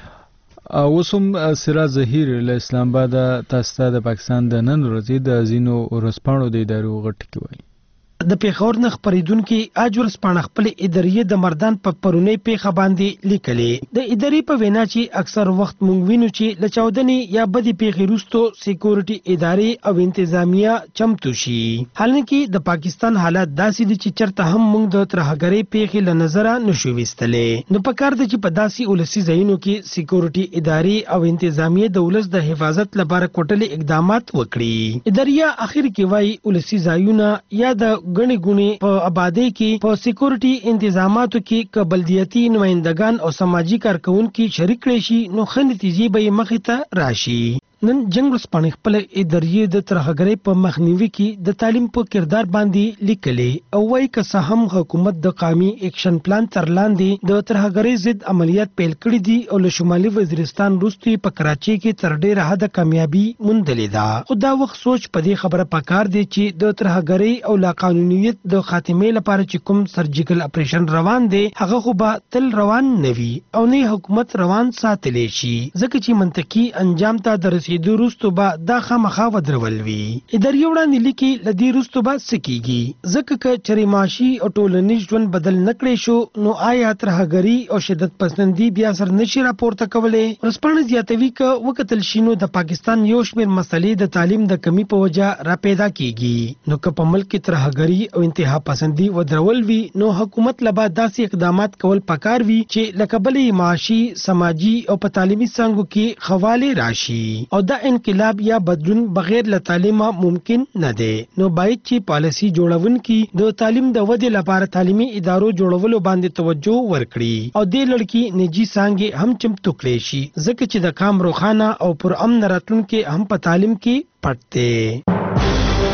Speaker 1: اوس هم سراج ظهیر له اسلام آباد تاسو ته د پاکستان د نن ورځې د ځینو ورځپاڼو د ادارو غټ کې وایي.
Speaker 3: د پیښور نه خبرېدونکي اج ورځپاڼه خپلې ادارې د مردان په پرونی پیښه باندې لیکلې. د ادارې په وینا چې اکثر وخت موږ وینو چې له چاودنې یا بدې پیښې وروسته سکیورټي ادارې او انتظامیه چمتو شي. حالانکه د پاکستان حالات داسې دي چې چرته هم موږ د ترهګرۍ پیښې له نظره نشو ویستلی. نو پکار ده چې په داسې ولسي ځایونو کې سکیورټي ادارې او انتظامیه د ولس د حفاظت لپاره کوټلې اقدامات وکړي. ادارې اخر کې وایي ولسي ځایونه یا د غني غوني په آبادی کې په سکیورټي انتظاماتو کې قبلدیتي نمائندگان او سماجی کارکونکو شریک کړي شي نو ښه نتیجې به مخې ته راشي. نن جنگ ورځپاڼې خپل ادارې د ترهګرۍ په مخنیوي کې د تعلیم په کردار باندې لیکلې او وايي که څه هم حکومت د قومي اکشن پلان تر لاندې د ترهګرۍ ضد عملیات پیل کړي دي او له شمالي وزیرستان وروسته په کراچۍ کې تر ډیره حده کامیابي موندلې ده. خو دا وخت سوچ په دې خبره پکار دی چې د ترهګرۍ او لا قانونیت د خاتمې لپاره چې کوم سرجیکل اپریشن روان دی هغه خو به تل روان نه وي او نه حکومت روان ساتلی شي ځکه چې منطقي انجام ته درس د روستو با دا خامخا ودرول وی. ادارې وړاندې لیکي لدی روستو با سکیږي ځکه ک چرې معاشي او ټولنیز ژوند بدل نکړي شو نو آیا ترهګری او شدت پسندي بیا سر نشي راپورته کولای. ورسپانه زیاتوي ک وکتل شینو د پاکستان یو شمېر مسلې د تعلیم د کمی په وجه را پیدا کیږي نو ک په ملک ترهګری او انتها پسندي ودرول وی نو حکومت لبا داسې اقدامات کول پکار وی چې لکبلې معاشي سماجی او په تعلیمي څنګه کې خواله راشي او دا انقلاب یا بدلون بغیر له تعلیمه ممکن نه دی. نو باید چې پالیسی جوړونکي د تعلیم د ودې لپاره تعلیمي ادارو جوړولو باندې توجه ورکړي او د لړکی نجی څنګه هم چمتو کړي شي ځکه چې د کام روخانه او پر امن راتلونکي هم په تعلیم کې پټ دی.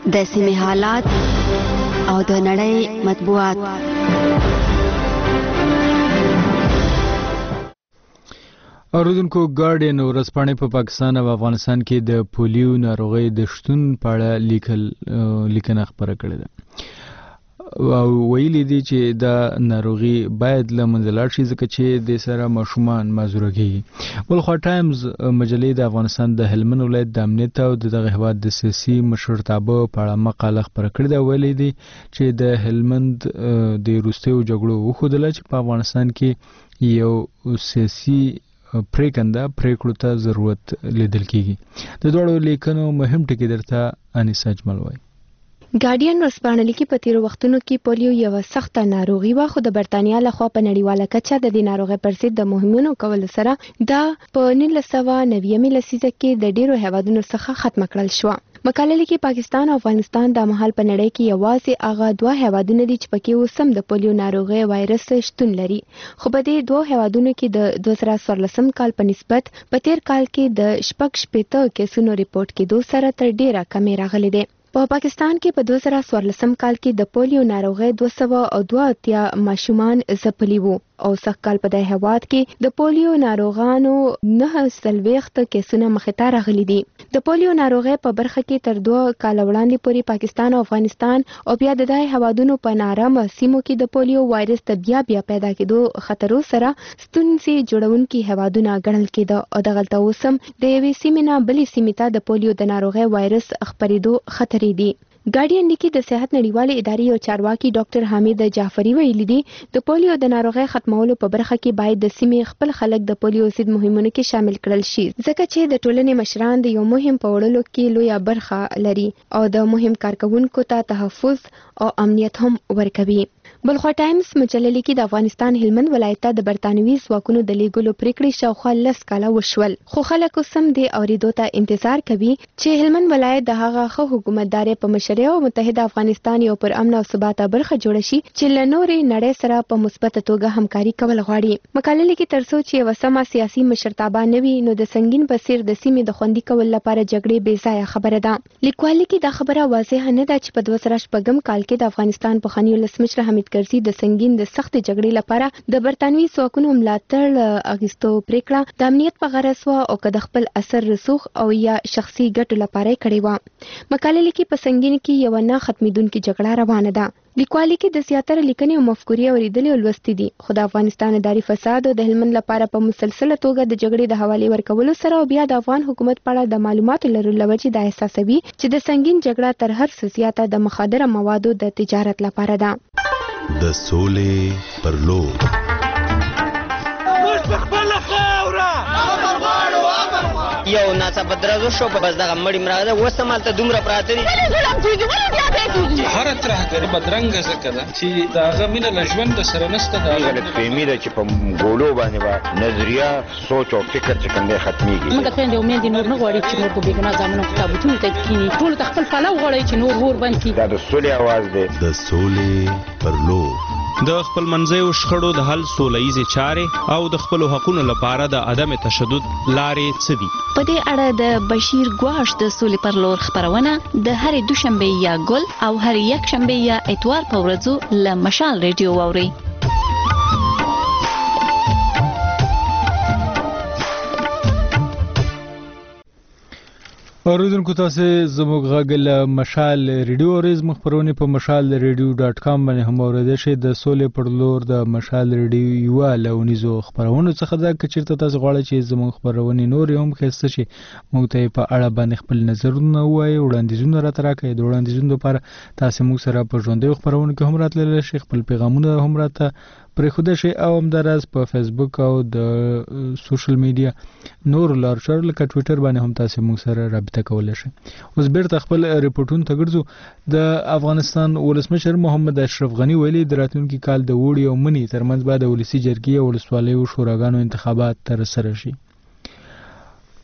Speaker 12: د سیمې حالات او د نړۍ مطبوعات.
Speaker 1: اوریدونکو ګارډین ورځپاڼې په پاکستان او افغانستان کې د پولیو ناروغۍ د شتون په اړه لیکل لیکنه خبره کړې ده او ویلي دي چې دا ناروغي باید له منځه لاړ شي ځکه چې د سره ماشومان معذوره کیږي. بلخوا ټایمز مجلې د افغانستان د هلمند ولایت د امنیت او دغه هیواد د سیاسي مشرتابه په اړه مقاله خبره کړې ده. ویلي دي چې د هلمند د وروستیو جګړو وښودله چې په افغانستان کې یو سیاسي پریکنده پریکړو ته ضرورت لیدل کیږي. د دوړو لیکنو مهم ټکی درته انیسا اجمل وایي.
Speaker 13: ګارډین ورځپاڼه لیکي په تیرو وختونو کې پولیو یو سخته ناروغي وه، خو د برتانیا لخوا په نړیواله کچه د دې ناروغۍ پر ضد د مهمونو کولو سره دا په نولس سوه نوي لسیزه کې د ډیرو هیوادونو څخه ختمه کړل شوه. مقاله لیکي پاکستان او افغانستان د مهال په نړۍ کې یوازې هغه دوه هیوادونه دي چې پکې اوس هم د پولیو ناروغۍ وایرس شتون لري، خو په دې دوه هیوادونو کې د دوه زره څوارلسم کال په نسبت په تیر کال کې د شپږ شپېته کیسونو ریپورت کېدو سره تر ډیره کمې راغلي دي. په پاکستان کې په دوه زره څوارلسم کال کې د پولیو ناروغۍ دوه سوه او دوه اتیا ماشومان ځپلي وو او سږ کال په دې هیواد کې د پولیو ناروغانو نه څلوېښت کیسونه مخې ته راغلي دي. د پولیو ناروغۍ په برخه کې تر دوه کاله وړاندې پورې پاکستان او افغانستان او بیا د دې هیوادونو په نارامه سیمو کې د پولیو وایرس ته بیا بیا پیدا کېدو خطرو سره ستونزې جوړونکي هیوادونه ګڼل کېده او دغلته اوس هم د یوې سیمې نه بلې سیمې ته د پولیو د ناروغۍ وایرس خپرېدو خطرې دي. ګارډین لیکي د صحت نړیوالې ادارې او چارواکي ډاکټر حامد جعفری ویلي دي د پولیو د ناروغۍ ختمولو په برخه کې باید د سیمې خپل خلک د پولیو ضد مهمونو کې شامل کړل شي ځکه چې د ټولنې مشران د یو مهم په وړلو کې لویه برخه لري او د مهم کارکونکو ته تحفظ او امنیت هم ورکوي. بلخوا ټایمز مجله لیکي د افغانستان هلمند ولایت ته د برتانوي ځواکونو د لیږلو پریکړې شاوخوا لس کاله وشول، خو خلک اوس هم دې اورېدو ته انتظار کوي چې هلمند ولایت د هغه ښه حکومتدارۍ په مشرۍ او متحده افغانستان یو پر امن او ثباته برخه جوړه شي چې له نورې نړۍ سره په مثبته توګه همکاري کول غواړي. مقاله لیکي تر څو چې یوه سمه سیاسي مشرتابه نه وي نو د سنګین په څېر د سیمې د خوندي کولو لپاره جګړې بې ځایه خبره ده. لیکوال لیکي دا خبره واضحه نه ده چې په دوه زره شپږم کال کې د افغانستان پخواني ولسمشر حامد کرزي د سنګین د سختې جګړې لپاره د برتانوي ځواکونو ملاتړ اخیستو پریکړه د امنیت په غرض وه او که د خپل اثر رسوخ او یا شخصي ګټو لپاره یې کړې وه. مقاله لیکي په سنګین کې یوه نه ختمېدونکې جګړه روانه ده. لیکوال لیکي د زیاتره لیکنې او مفکورې اورېدلې او لوستې دي، خو د افغانستان اداري فساد او د هلمند لپاره په مسلسله توګه د جګړې د حوالې ورکولو سره او بیا د افغان حکومت په اړه د معلوماتو لرلو له وجې دا احساسوي چې د سنګین جګړه تر هر څه زیاته د مخدره موادو د تجارت لپاره ده.
Speaker 10: د سولې پر لور
Speaker 14: موږ په خپله خاوره امر غواړو امر غواړو یو ناڅاپه درزو شو په بس دغه مړي مراغه اوس همالته دومره پراته دي هره ترهګري بدرنګه ځکه ده چې د هغه مینه له ژونده سره نشته. د
Speaker 16: غلطفهمي ده چې په ګولو باندې به نظریه سوچ او فکر چې کوم دی ختمېږي.
Speaker 18: موږ خویندې او میندې نور نه غواړي چې نور په بېګناه زامنو کتابتونو ته کښېني، ټولو ته خپل پلو غواړي چې نور اور بند کړي.
Speaker 16: دا د سولې اواز دی.
Speaker 10: د سولې پر لور
Speaker 24: د خپل منځیو شخړو د حل سوله ییزې چارې او د خپلو حقونو لپاره د عدم تشدد لارې څه دي؟
Speaker 11: په دې اړه د بشیر ګواش د سولې پر لور خبرونه د هرې دوشنبې یا ګل او هرې یکشنبې یا اتوار په ورځو له مشال ریډیو واورئ.
Speaker 1: اوریدونکو تاسو زموږ غږ له مشال ریډیو اوریز مخبرونه په مشال ریډیو ډاټ کام باندې هم اوریدل شي. د سولې پر لور د مشال ریډیو یو له ونیزو خبرونه څخه دا کچیرته تاسو غواړئ چې زموږ خبرونه نور هم خسته شي موږ ته په اړه باندې خپل نظرونه وایي وړاندیزونه راته راکړئ. د وړاندیزونو لپاره تاسو موږ سره په ژوندۍ خبرونه کې هم راتللی شئ، خپل پیغامونه هم راته پرې خوده شي او همداراز په فیسبوک او د سوشل میډیا نور لارچر لکه ټویټر باندې هم تاسو موږ سره رابطه کولای شئ. اوس بیرته خپل ریپورتونو ته ګرځو. د افغانستان ولسمشر محمد اشرف غنی ویلي د راتلونکي کال د وړي او منی ترمنځ به د ولسی جرګې او ولسوالیو شوراګانو انتخابات ترسره شي.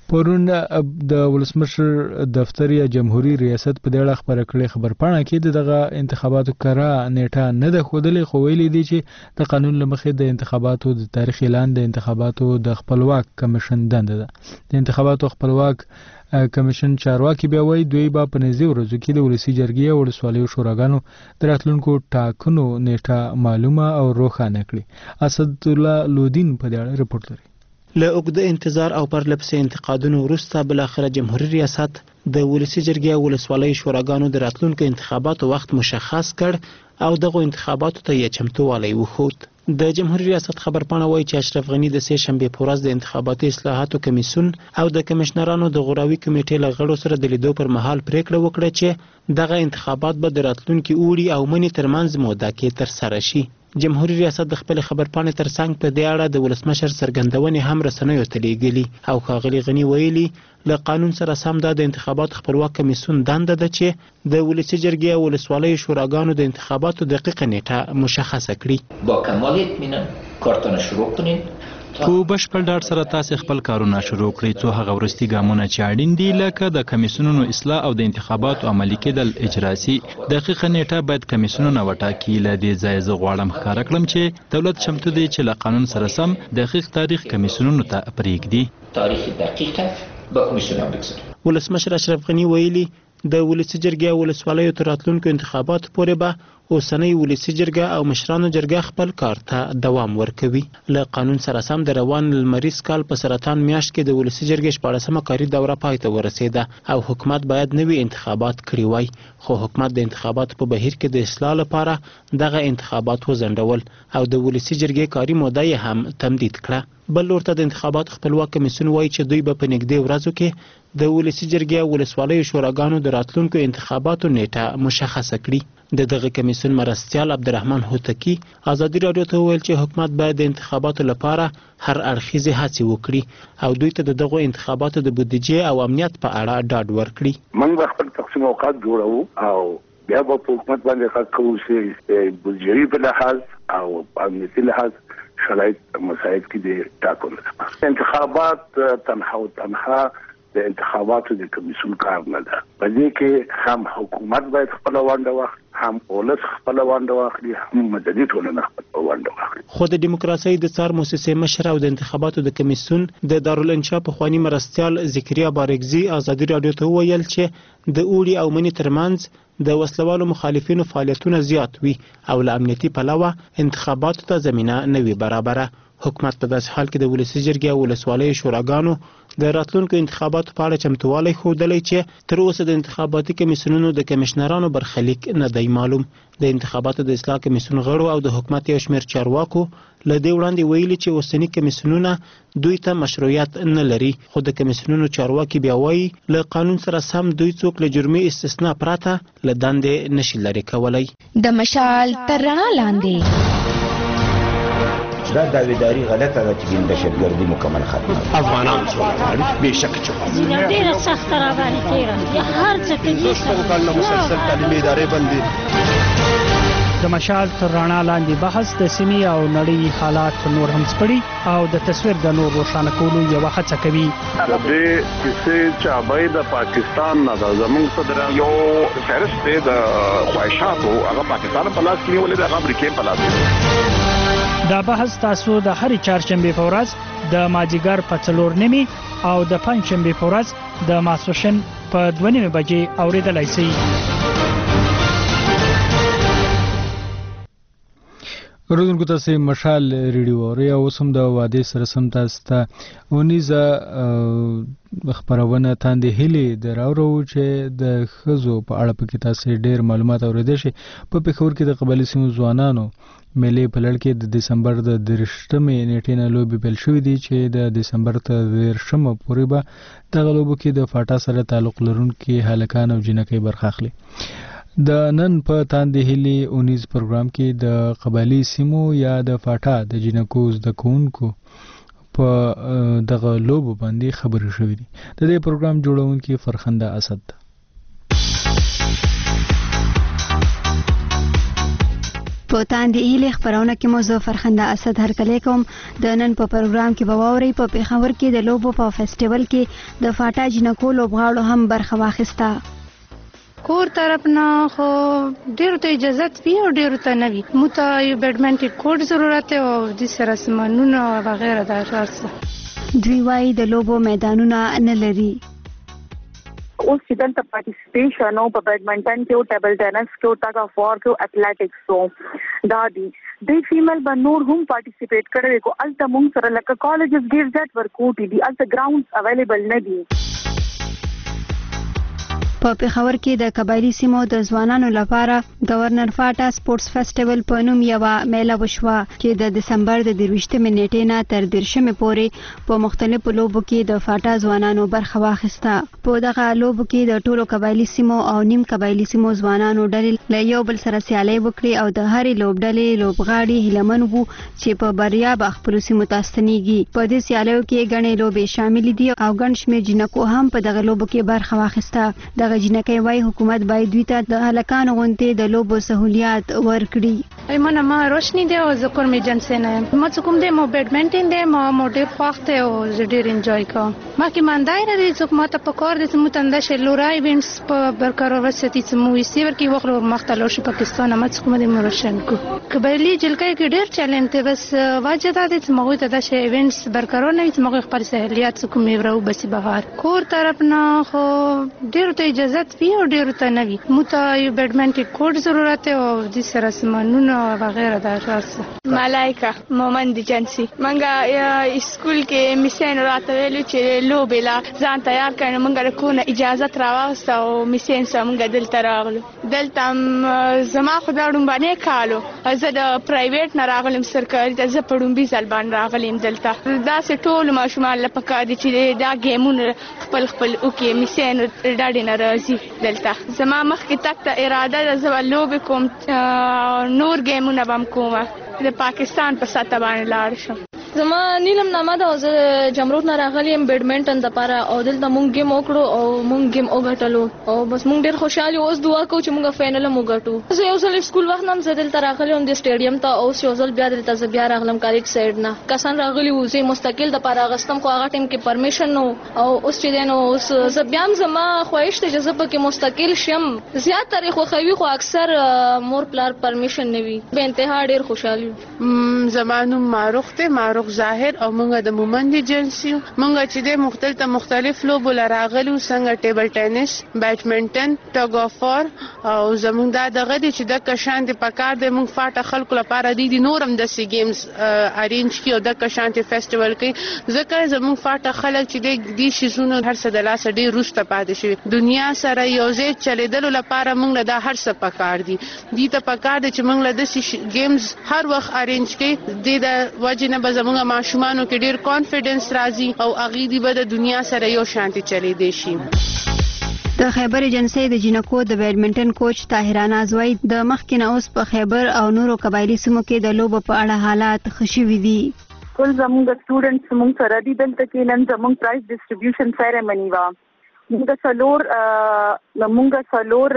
Speaker 1: پرون د ولسمشر دفتر یا جمهوریت ریاست په دغه خبره کړې خبرپاڼه کې دغه انتخاباتو کرا نیټه نه ده خودلې خو ویلي دي چې د قانون لمخې د انتخاباتو د تاریخ اعلان د انتخاباتو د خپلواک کمیشن دنده ده. د انتخاباتو خپلواک کمیشن چارواکي بیا وایي دوی به په نږدې ورځو کې د ولسي جرګې او ولسوالیو شوراګانو د راتلونکو ټاکنو نیټه معلومه او روښانه کړي. اسد الله لودین په دې اړه رپورټ لري.
Speaker 6: له اوږده انتظار او پرلپسې انتقادونو وروسته بلاخره جمهوریت ریاست د ولسي جرګې او ولسوالیو شوراګانو د راتلونکو انتخاباتو وخت مشخص کړ او دغه انتخاباتو ته یې چمتووالی وښود. د جمهوریت ریاست خبرپاڼه وایي چې اشرف غني د سې شنبې په ورځ د انتخاباتي اصلاحاتو کمیسیون او د کمشنرانو د غوراوي کمیټې له غړو سره د لیدو پر مهال پریکړه وکړه چې دغه انتخابات به د راتلونکي اوړي او مني ترمنځ موده کې ترسره شي. جمهوریت ریاست د خپل خبرپاڼې ترڅنګ په دې اړه د ولسمشر څرګندونې هم رسنیو ته لیږلي او ښاغلي غني ویلي له قانون سره سم دا د انتخاباتو خپلواک کمیسیون دنده ده چې د ولسي جرګې او ولسوالیو شوراګانو د انتخاباتو دقیقه نیټه مشخصه کړي.
Speaker 17: با کمال اطمینان کارتونه شروع کنین.
Speaker 19: په بشپړ ډاډ سره تاسو خپل کارونه شروع کړئ څو هغه ورستي ګامونه چې اړین دي لکه د کمیسیونونو اصلاح او د انتخاباتو عملي کېدل اجراسي دقیقه نیټه باید کمیسیونونه وټاکي. له دې ځایه زه غواړم ښکاره کړم چې دولت چمتو دی چې له قانون سره سم دقیق تاریخ کمیسیونونو ته پرېږدي.
Speaker 17: تاریخ دقیق به کمیسیونونو بگذاري.
Speaker 6: ولسمشر اشرف غني ویلي د ولسي جرګې او ولسوالیو تر راتلونکو انتخاباتو پورې به اوسنۍ ولسي جرګه او مشرانو جرګه خپل کار ته دوام ورکوي. له قانون سره سم د روان لمریز کال په سرطان میاشت کې د ولسي جرګې شپاړسمه کاري دوره پای ته ورسېده او حکومت باید نوي انتخابات کړي وای خو حکومت د انتخاباتو په بهیر کې د اصلاح لپاره دغه انتخابات وځنډول او د ولسي جرګې کاري موده یې هم تمدید کړه. بل لور ته د انتخاباتو خپلواک کمیسیون وایي چې دوی به په نږدې ورځو کې د ولسي جرګې او ولسوالیو شوراګانو د راتلونکو انتخاباتو نیټه مشخصه کړي. د دغه کمیسیون مرستیال عبدالرحمن هوتکی ازادي رادیو ته وویل چې حکومت باید د انتخاباتو لپاره هر اړخیزې هڅې وکړي او دوی ته د دغو انتخاباتو د بودیجې او امنیت په اړه ډاډ ورکړي.
Speaker 8: موږ به خپل تقسیم اوقات جوړو او بیا به په حکومت باندې کار کوو چې بودیجې په لحاظ او امنیتي لحاظ شرایط مساعد کې د ټاکنو انتخابات تنها او تنها د انتخاباتو د کمیسیون کار نه ده. په دې کې هم حکومت باید خپل ونډه واخلي هم ولس خپل ونډه واخلي هم مدني ټولنه خپل ونډه واخلي.
Speaker 6: خو د دیموکراسي د څار مؤسسې مشر او د انتخاباتو د کمیسیون د دارالانشا پخوانی مرستیال ذکریا بارګزي ازادي رادیو ته ویل چې د اوړي او مني ترمنځ د وسلوالو مخالفینو فعالیتونه زیات وي او له امنیتي پلوه انتخاباتو ته زمینه نه وي برابره. حکومت په داسې حال کې د ولسي جرګې او ولسوالیو شوراګانو د راتلونکو انتخاباتو په اړه چمتووالی ښودلی چې تر اوسه د انتخاباتي کمیسیونونو د کمیشنرانو برخلیک نه دی معلوم. د انتخاباتو د اصلاح کمیسیون غړو او د حکومت یو شمېر چارواکو له دې وړاندې ویلي چې اوسني کمیسیونونه دوی ته مشروعیت نه لري خو د کمیسیونونو چارواکي بیا وایي له قانون سره سم دوی څوک له جرمي استثنا پرته له دندې نشي لرې کولی.
Speaker 13: د مشال تر رڼا لاندې
Speaker 16: دا داویداری غلطه ده چې دهشتګردي مکمل ختمه
Speaker 20: افغانان څومره بېشکه چې
Speaker 21: ډېره سخته راباندې تېره هر څه کې
Speaker 20: شپږ کلونه مسلسل تعلیمي ادارې بندي.
Speaker 2: د مشال تر رڼا لاندې بحث د سیمې او نړۍ حالات نور هم سپړي او د تصویر د نور روښانه کولو یوه هڅه کوي.
Speaker 8: د دې کیسې چابۍ د پاکستان نه ده زموږ صدران
Speaker 20: یو فهرست دی د خواهشاتو هغه پاکستان په لاس کې نیولې ده هغه امریکې په لاس کې.
Speaker 2: دا بحث تاسو د هرې چهارشنبې په ورځ د مازدیګر په څلور نیمې او د پنجشنبې په ورځ د ماسپښین په دوه نیمې بجې اورېدلی شئ.
Speaker 1: اوریدونکو تاسو مشال ریډیو اورئ او اوس هم د وادي سره سم تاسو ته ونیزه خبرونه تاندې هلي دراورو چې د خزو په اړه پکې تاسو ډېر معلومات اوریدئ شي. په پېښور کې د قبایلي سیمو ځوانانو ملي په لړ کې د دسمبر د دېرشمې نیټې نه لوبې پیل شوې دي چې د دسمبر تر دېرشمه پورې به دغه لوبو کې د فاټا سره تعلق لرونکي هلکان او جنکۍ برخه اخلي. د نن په تاندې هلي اونیز پروګرام کې د قبایلي سیمو یا د فاټا د جنکو زده کوونکو په دغه لوبو باندې خبرې شوې دي. د دې پروګرام جوړونکي فرخنده اسد ده.
Speaker 12: په تاندې هیلې خبرونه کې مو زه فرخنده اسد هرکلی کوم. د نن په پروګرام کې به واورئ په پېښور کې د لوبو په فیسټیوال کې د فاټا جنکو لوبغاړو هم برخه واخیسته.
Speaker 4: کور طرف نه خو ډیرو ته اجازت وي او ډیرو ته نه وي. مو ته یو بیډمنټن کورټ ضرورت او د سره سامانونه او وغیره د ارڅ
Speaker 12: دوی وايي د لوبو میدانونه نه لري.
Speaker 5: اوس چې دلته پارټیسپیشن او په بیډمنټن کې او ټیبل ټینس کې او ټګ اف وار کې او اټلیټکس او دا دي د فیمیل به نور هم پارټیسپیټ کړي کو الته مونږ سره لکه کالجز ګیوز دیٹ ورکوټ دي الته ګراوندز اویلیبل نه دي.
Speaker 12: په پېښور کې د قبایلی سیمو د ځوانانو لپاره گورنر فاټا سپورتس فیسټیوال په نوم یوه میله وشوه چې د دسمبر د درویشتمې نیټې نه تر دېرشمې پورې په مختلفو لوبو کې د فاټا ځوانانو برخه واخیسته. په دغه لوبو کې د ټولو قبایلی سیمو او نیم قبایلی سیمو ځوانانو ډلې له یو بل سره سیالۍ وکړي او د هرې لوبډلې لوبغاړي هیلهمن وو چې په بریا به خپلو سیمو ته ستنېږي. په دې سیالیو کې ګڼې لوبې شاملې دي او ګڼ شمېر جنکو هم په دغه لوبو کې برخه واخیسته. دغه جنکۍ وايي حکومت باید دوی ته د هلکانو غوندې د لوبو سهولیات ورکړي.
Speaker 4: ایمانه ما روشنی دی او ذکر می جنسه نه ما څه کوم دی مو بیډمنټن دی ما مو ډیر خوښ دی او زه ډیر انجوای کوم. ما کې ماندای نه دی څوک ما ته په کار دي چې مو تنده شلورا ایونټس په برقرار وساتي چې مو یې ور کې وخت مختلف شي پاکستان ما څه کوم دی مو روشن کو قبایلی جلکې کې ډیر چیلنج دی بس واجه دا دی چې موږ ته د شي ایونټس برقرار نه وي چې موږ خپل سہولیات څه کوم ورو بس بهار کور طرف نه خو ډیر ته اجازه وي او ډیر ته نه وي. مو ته یو بیډمنټن کورټ ضرورت او د سره سامانونه او وغیره د ارڅ.
Speaker 7: ملائکه مومند جنسي منګه اسکول کې میسین راته ویلو چې لوبې لا ځان تیار کړم منګه کوونه اجازه راوسته او میسین سره منګه دلته راغلو. دلته زما خداړم باندې کالو زه د پرایویټ نه راغلم سرکاري ته زه پړم بي ځل باندې راغلم دلته دا سه ټول ماشومان لپاره کار دي چې دا گیمونه خپل خپل او کې میسین ډاډي ناراضي دلته زما مخ کې تک ته اراده ده زه لوبې کوم نور گیمونه بم کومه د پاکستان په سطح باندې لاړ شم.
Speaker 15: زما نیلم نامه ده زه جمرود نه راغلم بیډمنټن لپاره او دلته مونږ گیم وکړو او مونږ گیم وګټلو او بس مونږ ډیر خوشاله اوس دعا کوو چې مونږ فائنل مو وګټو. زه یو ځل سکول وخت نن زه دلته راغلم د سټیډیم ته او یو ځل بیا دلته زه بیا راغلم کالج سایډ نه کسان راغلی وو زه مستقل د لپاره غستم خو هغه ټیم کې پرمیشن نو او اوس چې دینو اوس زه بیا زما خواهش ته چې زه پکې مستقل شم زیات تاریخ خوي خو اکثر مور پلار پرمیشن نه وي به انتها ډیر خوشاله.
Speaker 22: زمانو معروف ته معروف ظاهر او مونږ د مومند جنسي مونږ چې د مختلف مختلف لوبو لراغلو څنګه ټیبل ټینس بیډمنټن ټګ اف وار او زمونږ دا دغه دي چې د کشان د پکار د مونږ فاټه خلکو لپاره دي د نورم د سی گیمز ارینج کیو د کشان ته فیسټیوال کې ځکه زمونږ فاټه خلک چې د دې شیزونو هر څه د لاس ډیر روسته پاتې شي دنیا سره یو ځای چلیدلو لپاره مونږ د هر څه پکار دي دي ته پکار دي چې مونږ له د گیمز هر وخت ارینج کې د د وجنه به زمونږ ماشومانو کې ډیر کانفیډنس راځي او اغه دی به د دنیا سره یو شانتي چلی دی شي.
Speaker 12: د خیبر ایجنسی د جنکو د بیډمنټن کوچ طاهره نازوی د مخکې نه اوس په خیبر او نورو قبایلی سیمو کې د لوبو په اړه حالات خوشوي دي.
Speaker 5: ټول زموږ سټوډنټس موږ سره دي دلته کې نن زموږ پرایز ډیسټریبیوشن سیریمنی وا موږ سلور موږ سلور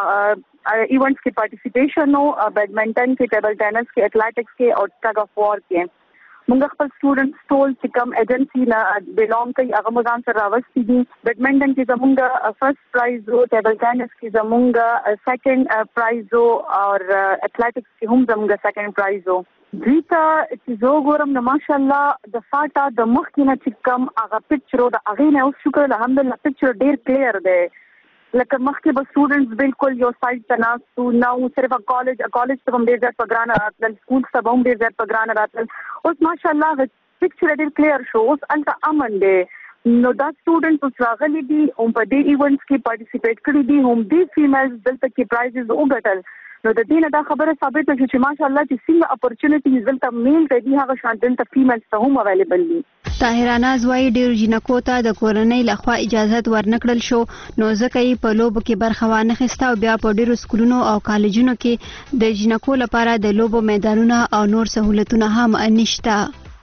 Speaker 5: ایونټس کې پارټیسپیشن نو بیډمنټن کې ټیبل ټینس کې اټلیټکس کې او ټګ اف وار کې موږ خپل سټوډنټس ټول چې کوم ایجنسی نه بیلونګ کوي هغه موږ ځان سره راوستي دي. بیډمنټن کې زموږ فرست پرایز او ټیبل ټینس کې زموږ سیکنډ پرایز او اټلیټکس کې هم زموږ سیکنډ پرایز او دیتا چې زه ګورم نو ماشاءالله د فاټا د مخ کې نه چې کوم هغه پکچر او د هغې نه اوس شکر الحمدلله پکچر ډېر کلیر دی لکه مخکې به سټوډنټس بالکل یو سایډ ته ناست وو نه صرف کالج کالج ته هم ډېر زیات په ګرانه راتلل سکولس ته به هم ډېر زیات په ګرانه راتلل اوس ماشاءالله پکچر ډېر کلیر شو اوس هلته امن دی نو دا سټوډنټس اوس راغلي دي هم په دې ایونټس کې پارټیسپیټ کړي دي هم دې فیمیلز دلته کې پرایزز وګټل نو د دې نه دا خبره ثابته شوه چې ماشاءالله چې څنګه اپورچونټیز دلته میل ته دي هغه شان دلته فیمیلز ته هم اویلیبل دي.
Speaker 12: طاهره ناز وايي ډېرو جنکو ته د کورنۍ لخوا اجازت ورنکړل شو نو ځکه یې په لوبو کې برخه وانخیسته او بیا په ډېرو سکولونو او کالجونو کې د جنکو لپاره د لوبو میدانونه او نور سهولتونه هم نشته.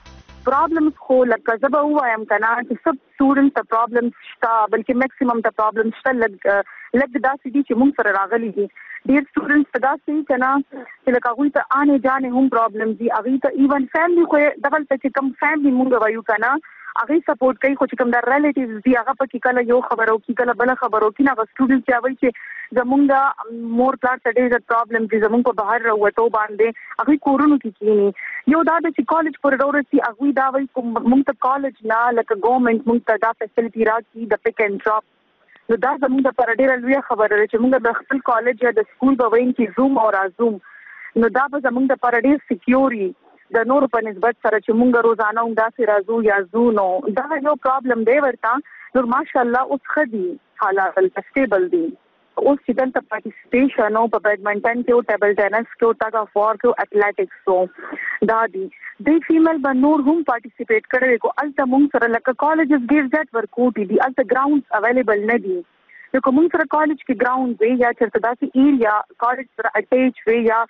Speaker 5: پرابلمز خو لکه زه به ووایم که نه چې سب سټوډنټ ته پرابلمز شته بلکې میکسیمم ته پرابلمز شته لږ لږ داسې دي چې موږ سره راغلي دي ډېر سټوډنټس ته داسې وي که نه چې لکه هغوی ته آنې جانې هم پرابلمز دي هغوی ته ایون فیملي خو دغلته چې کوم فیملي موږ وایو که نه هغوی سپورټ کوي خو چې کوم د ریلیټیوز دي هغه پکې کله یو خبر وکړي کله بله خبر وکړي نه هغه سټوډنټ چې وایي چې زمونږ مور پلار ته ډېر زیات پرابلم دي زمونږ په بهر راوتو باندې هغوی کورونو کې کښېني یو دا ده چې کالج پورې راورسي هغوی دا وایي مونږ ته کالج نه لکه ګورنمنټ مونږ ته دا فیسلټي راکړي د پک اینډ ډراپ نو دا زمونږ دپاره ډېره لویه خبره ده چې مونږ د خپل کالج یا د سکول به وایو چې زوم او رازوم نو دا به زمونږ دپاره ډېر سیکیور وي د نورو په نسبت سره چې مونږ روزانه هم داسې راځو یا ځو نو دا یو پرابلم دی ورته نور ماشاءالله اوس ښه دي حالات هلته سټیبل دي اوس چې دلته پارټیسپیشن او په بیډمنټن کې او ټیبل ټینس کې او ټګ اف وار کې او اټلیټکس او دا دي د فیمیل به نور هم پارټیسپیټ کړی کو هلته مونږ سره لکه کالجز ډېر زیات ورکوټي دي هلته ګراؤنډز اویلیبل نه دي نو که مونږ سره کالج کې ګراؤنډ وي یا چېرته داسې ایریا کالج سره اټیچ وي یا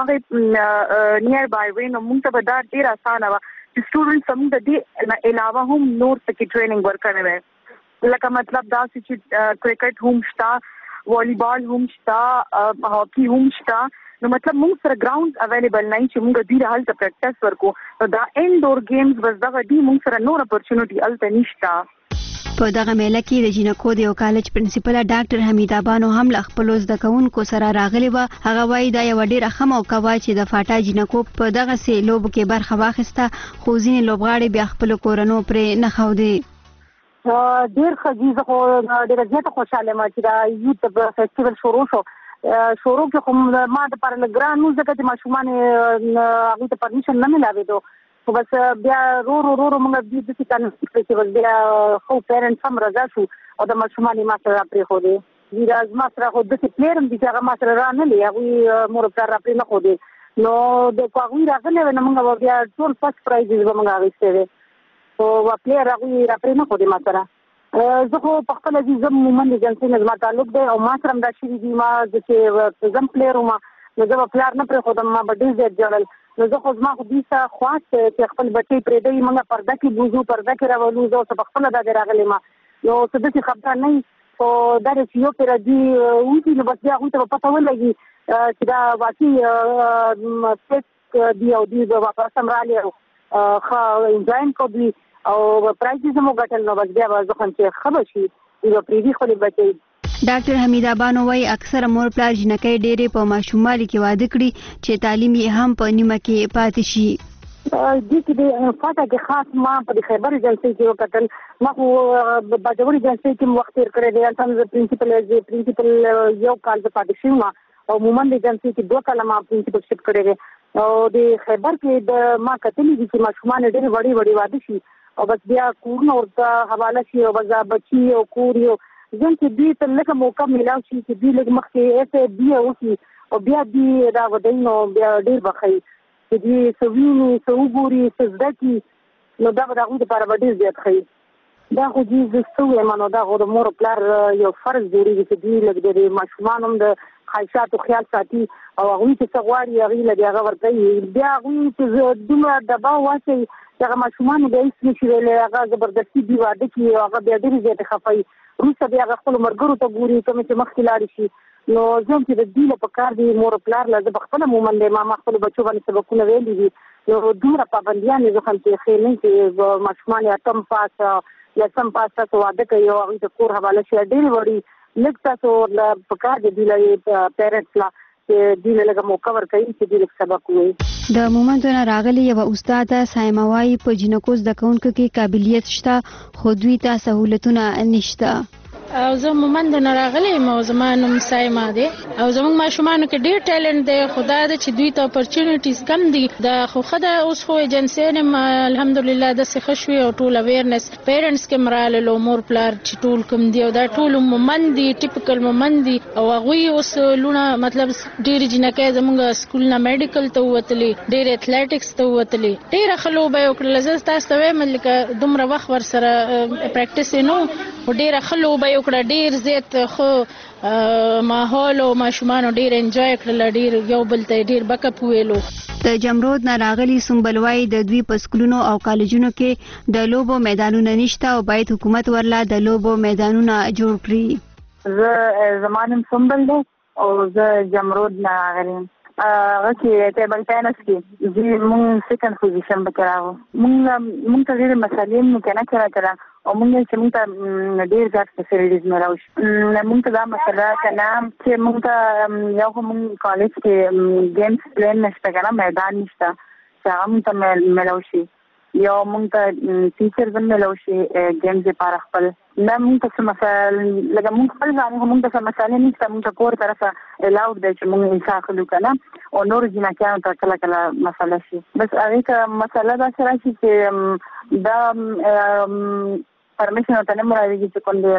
Speaker 5: همغه نیئر بای وي نو مونږ ته به دا ډېر اسانه وه چې سټوډنټس زموږ د دې نه علاوه هم نور پکې ټریننګ ورکړی وی لکه مطلب داسې چې کرکټ هم شته والیبال هم شته هاکي هم شته نو مطلب مونږ سره ګراؤنډز اویلیبل نه چې مونږ دوی هلته پریکټس ورکو نو دا انډور گیمز بس دغه دي مونږ سره نور اپورچونټي هلته نشته
Speaker 12: په دغه میله کې د جینکو د یو کالج پرنسپله ډاکټر حمیده بانو هم له خپلو زده کوونکو سره راغلې وه هغه وایي دا یوه ډېره ښه موقع وه چې د فاټا جینکو په دغسې لوبو کې برخه واخیسته خو ځینې لوبغاړي بیا خپلو کورنو پرې نه ښودې
Speaker 3: ډېر ښه دي زه خو ډېره زیاته خوشحاله یم چې دا یوت فیسټیول شروع شو شروع کې خو ما دپاره لږ ګران و ځکه چې ماشومان هغوی ته پرمیشن نه میلاوېدو خو بس بیا رو رو رو رو موږ دې داسې کنسټ کړی چې بس بیا ښه پیرنټس هم رضا شو او د ماشومان یې ما سره راپرېښودې ډېر زما سره خو داسې پلیر هم دي چې هغه ما سره رانلې هغوی مور پلار راپرې نه ښودې نو د که هغوی راغلی وی نو موږ به بیا ټول فسټ پرایزز به موږ اخیستی دی خو پلیر هغوی راپرې نه ښودې ما سره زه خو په خپله دي زه مومند ایجنسۍ نه زما تعلق دی او ما سره هم دا شوي دي ما زه چې زه هم پلیر وم نو زه به پلار نه پرېښودم ما به ډېر زیات ژړل نو زه خو زما خو دوی څه خواست چې خپل بچی پرېږدوي موږ پرده کې بوځو پرده کې راولو زه اوس په خپله دادې راغلی یم نو څه داسې خفګان نه وي خو دا دی چې یو پېره دوی وکړي نو بس بیا هغوی ته به پته ولګي چې دا واقعي سټیټ دي او دوی به واپس هم رالي او ښه انجوای هم کوو دوی او پرایزز هم وګټل نو بس بیا به زه خو چې ښه به شي دوی به پرېږدي خپلې بچی
Speaker 12: ډاکټر حمیده بانو وايي اکثره مور پلار جنکۍ ډېرې په ماشوموالي کې واده کړي چې تعلیم یې هم په نیمه کې پاتې شي
Speaker 3: دې کې د فاټا کې خاص ما په د خیبر ایجنسۍ کې وکتل ما خو باجوړ ایجنسۍ کې م وخت تېر کړی دی هلته هم زه پرنسپل ایز پرنسپل یو کال زه پاتې شوې وم او مومند ایجنسۍ کې دوه کاله ما پرنسپلشپ کړی دی او د خیبر کې د ما کتلي دي چې ماشومان ډېرې وړې وړې واده شي او بس بیا کورونه ورته حواله شي او بس بچي او کور یو ځم چې دوی ته لږه موقع میلاو شي چې دوی لږ مخکې ایسه بیه وکړي او بیا دوی راودوي نو بیا ډېر به ښه وي چې دوی څه ویني څه وګوري څه زده کړي نو دا به د هغوی دپاره به ډېر زیات ښه وي دا خو دوی زه څه ووایم نو دا خو د مور پلار یو فرض جوړېږي چې دوی لږ د ماشومان هم د خواهشاتو خیال ساتي او هغوی چې څه غواړي هغوی له د هغه ورکوي بیا هغوی چې دومره دباو واچوي چې هغه ماشومان بیا هېڅ نشي ویلی هغه زبردستي دوی واده کړي او هغه بیا ډېرې زیاتې خفه وي وروسته بیا هغه خپلو ملګرو ته ګوري کومې چې مخکې لاړې شي نو زه هم چې د دوی له پکار دي مور پلار له زه په خپله مومند یم ما خپلو بچو باندې سبقونه ویلي دي نو دومره پابندیان یې زه خم چې ښې نه چې ماشومان یا اتم پاس یا سم پاس تاسو واده کوي او هغوی ته کور حواله شي ډېرې وړي لږ تاسو له پکار دي دوی له پیرنټس له چې دوی له لږه موقع ورکوي چې دوی لږ سبق ووایي
Speaker 12: د مومندو نه راغلې یوه استاده سایمه وایي په جینکو زده کوونکو کې قابلیت شته خو دوی ته سهولتونه نشته
Speaker 21: او زه مومند نه راغلی یم او زما نوم سایمه دی او زموږ ماشومانو کې ډېر ټیلنټ دی خو دا ده چې دوی ته اپورچونیټیز کم دي دا خو ښه ده اوس خو ایجنسیان یم الحمدلله داسې ښه شوي او ټول اویرنس پیرنټس کې م راللو مور پلار چې ټول کوم دي او دا ټول مومند دي ټیپیکل مومند دي او هغوی اوس لونه مطلب ډېرې جینکۍ زموږ سکول نه میډیکل ته ووتلې ډېرې اتلیټکس ته ووتلې ډېره ښه لوبه یې وکړله زه تاسو ته وایم لکه دومره وخت ورسره پریکټس یې نه ډیره خلو به یو کړه ډیر زیات خو ماحول او ماشومان ډیر انجوای کړل ډیر یو بل ته ډیر بکپ ویلو.
Speaker 12: د جمرود نه راغلي سنبلوای د دوی په سکولونو او کالجونو کې د لوبو میدانونه نشته او باید حکومت ورلا د لوبو میدانونه جوړ کړي.
Speaker 5: زه زمانم سنبل دی او زه جمرود نه راغلم. هغه کې ټیبل ټینس کې زه مونږ سیکنډ پوزیشن به کراو. مونږ مونږ ته ډېر مسالې مو کنه کړه کړه او مونږ چې مونږ ته ډېر ځات فیسیلیټیز مې راوښ. مونږ ته دا مسله کنه چې مونږ ته یو مونږ کالج کې گیمز پلان نشته کنه میدان نشته چې هغه مونږ ته ملوشي یو مونږ ته ټیچر هم ملوشي گیمز لپاره خپل نه مونږ ته مسائل لکه مونږ خپل ځان مونږ ته مسالې نشته مونږ ته کور طرفه الاود دی چې مونږ انشاء کړو کنه او نور جنکیانو ته کله کله مسله شي بس هغه ته مسله دا سره شي چې دا پرمیشن ته نه مرادي چې کوم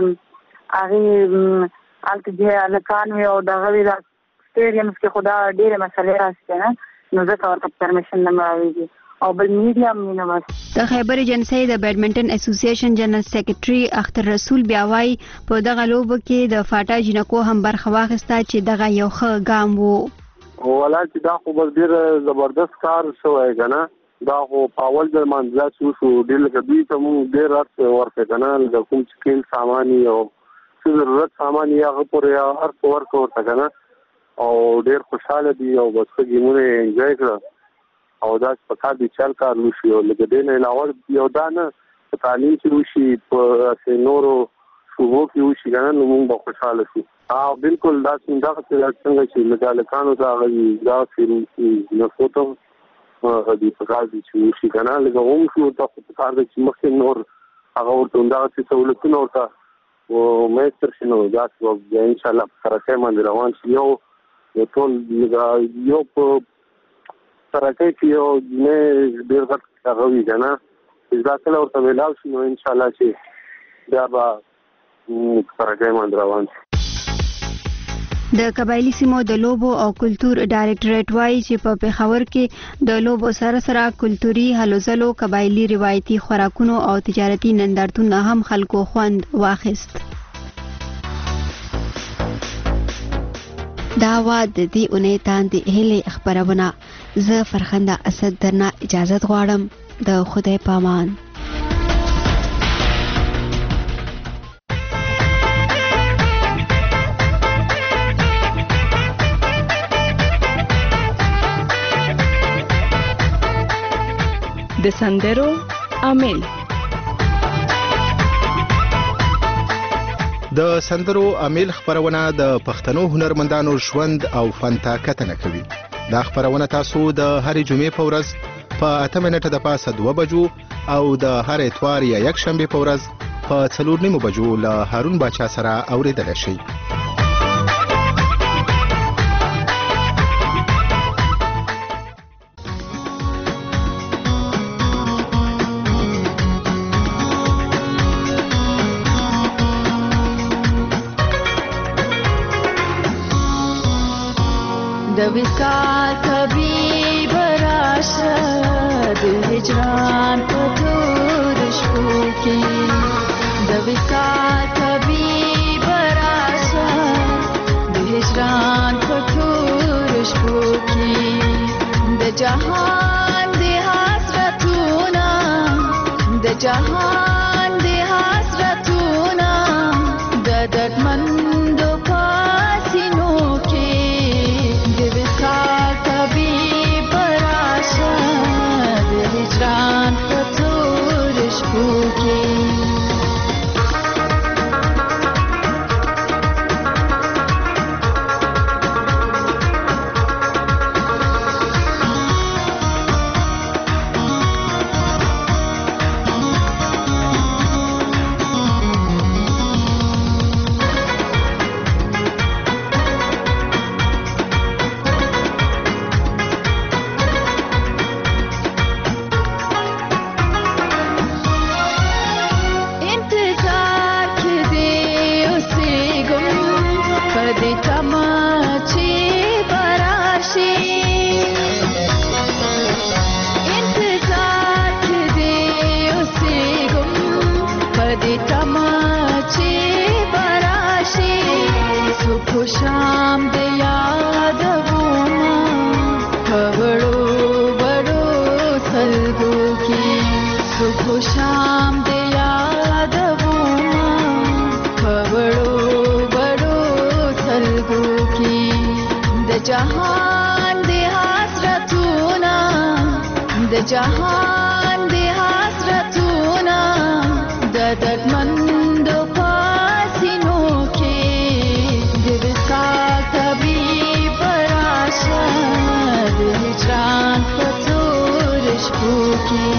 Speaker 5: هغه الته الکان وي او دا غوي دا سټیډیمز کې خدا ډېر مسلې راځي نه نو زه ته پرمیشن نه مرادي او بل میډیا مینوس
Speaker 12: د خیبر ایجنسی د بیډمنټن اسوسییشن جنرال سیکریټري اختر رسول بیا وايي په دغه لوبه کې د فاټا جنکو هم برخه واخیسته چې دغه یو ښه ګام وو
Speaker 9: ولا چې دا خو بس ډیر زبردست کار شوی کنه دا خو پاول د منځه شو شو ډیر کبي ته مونږ ډیر راځي ورته کنه د کوم سکیل ساماني او څه ضرورت ساماني هغه پورې هر څور ورته کنه او ډیر خوشاله دي او بس ګیمونه انجوای کړه او دا په کار دي چل کار وشي او لکه دې نه علاوه یو دا نه په تعلیم کې وشي په نورو شوبو کې وشي کنه نو موږ به خوشاله شو. او بالکل دا څنګه څنګه چې لګالکانو دا غوي دا چې نو فوټو غوډي په کار دي چې وشي کنه لکه هم شو ته په کار دي چې مخکې نور هغه ورته دا چې سہولتونه ورته او مېستر شنو دا چې ان شاء الله سره کې باندې روان شي یو ټول یو په ترکه کې یو نه ډیر غټ غوي کنه دا کله ورته ویلاو شي نو ان شاء الله چې دا به ترکه باندې روان شي.
Speaker 12: د قبایلی سیمو د لوبو او کلچر ډایریکټریټ وايي چې په پېښور کې د لوبو سره سره کلچري هلو ځلو قبایلی روایتي خوراکونو او تجارتي نندارتونو هم خلکو خوند واخیست. دا وا د دې اونۍ تاندې هلې خبرونه زه فرخنده اسد درنه اجازه غواړم د خدای پامان.
Speaker 14: د سندرو عامل
Speaker 18: د سندرو عامل خبرونه د پښتنو هنرمندانو ژوند او فن ته کتنه کوي. دا خبرونه تاسو د هرې جمعې په ورځ په اته منټه د پاسه دوه بجو او د هر اتوار یا یک شنبه په ورځ په څلور نیمو بجو له هارون باچا سره اوریدل شي.
Speaker 23: د وصال طبيب راشه د هجران په تور شپو کې د وصال طبيب راشه د هجران په تور شپو کې د جهان د حسرتونه د جهان د حسرتونه د دردمند پاسینو کې هجران په تور شپو کې جهان د حسرتونه د جهان د حسرتونه د دردمندو پاسینو کې د وصال طبیب راشه د هجران په تور شپو کې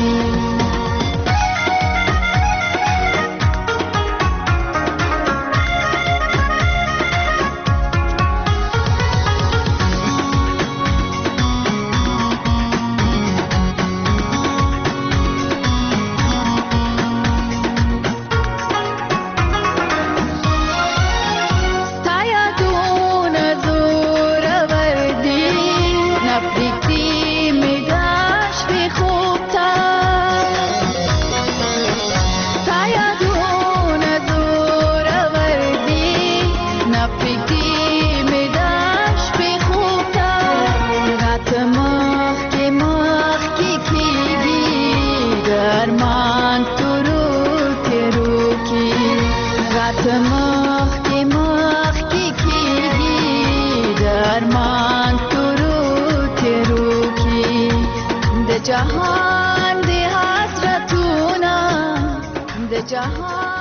Speaker 23: جهان د حسرتونه د جهان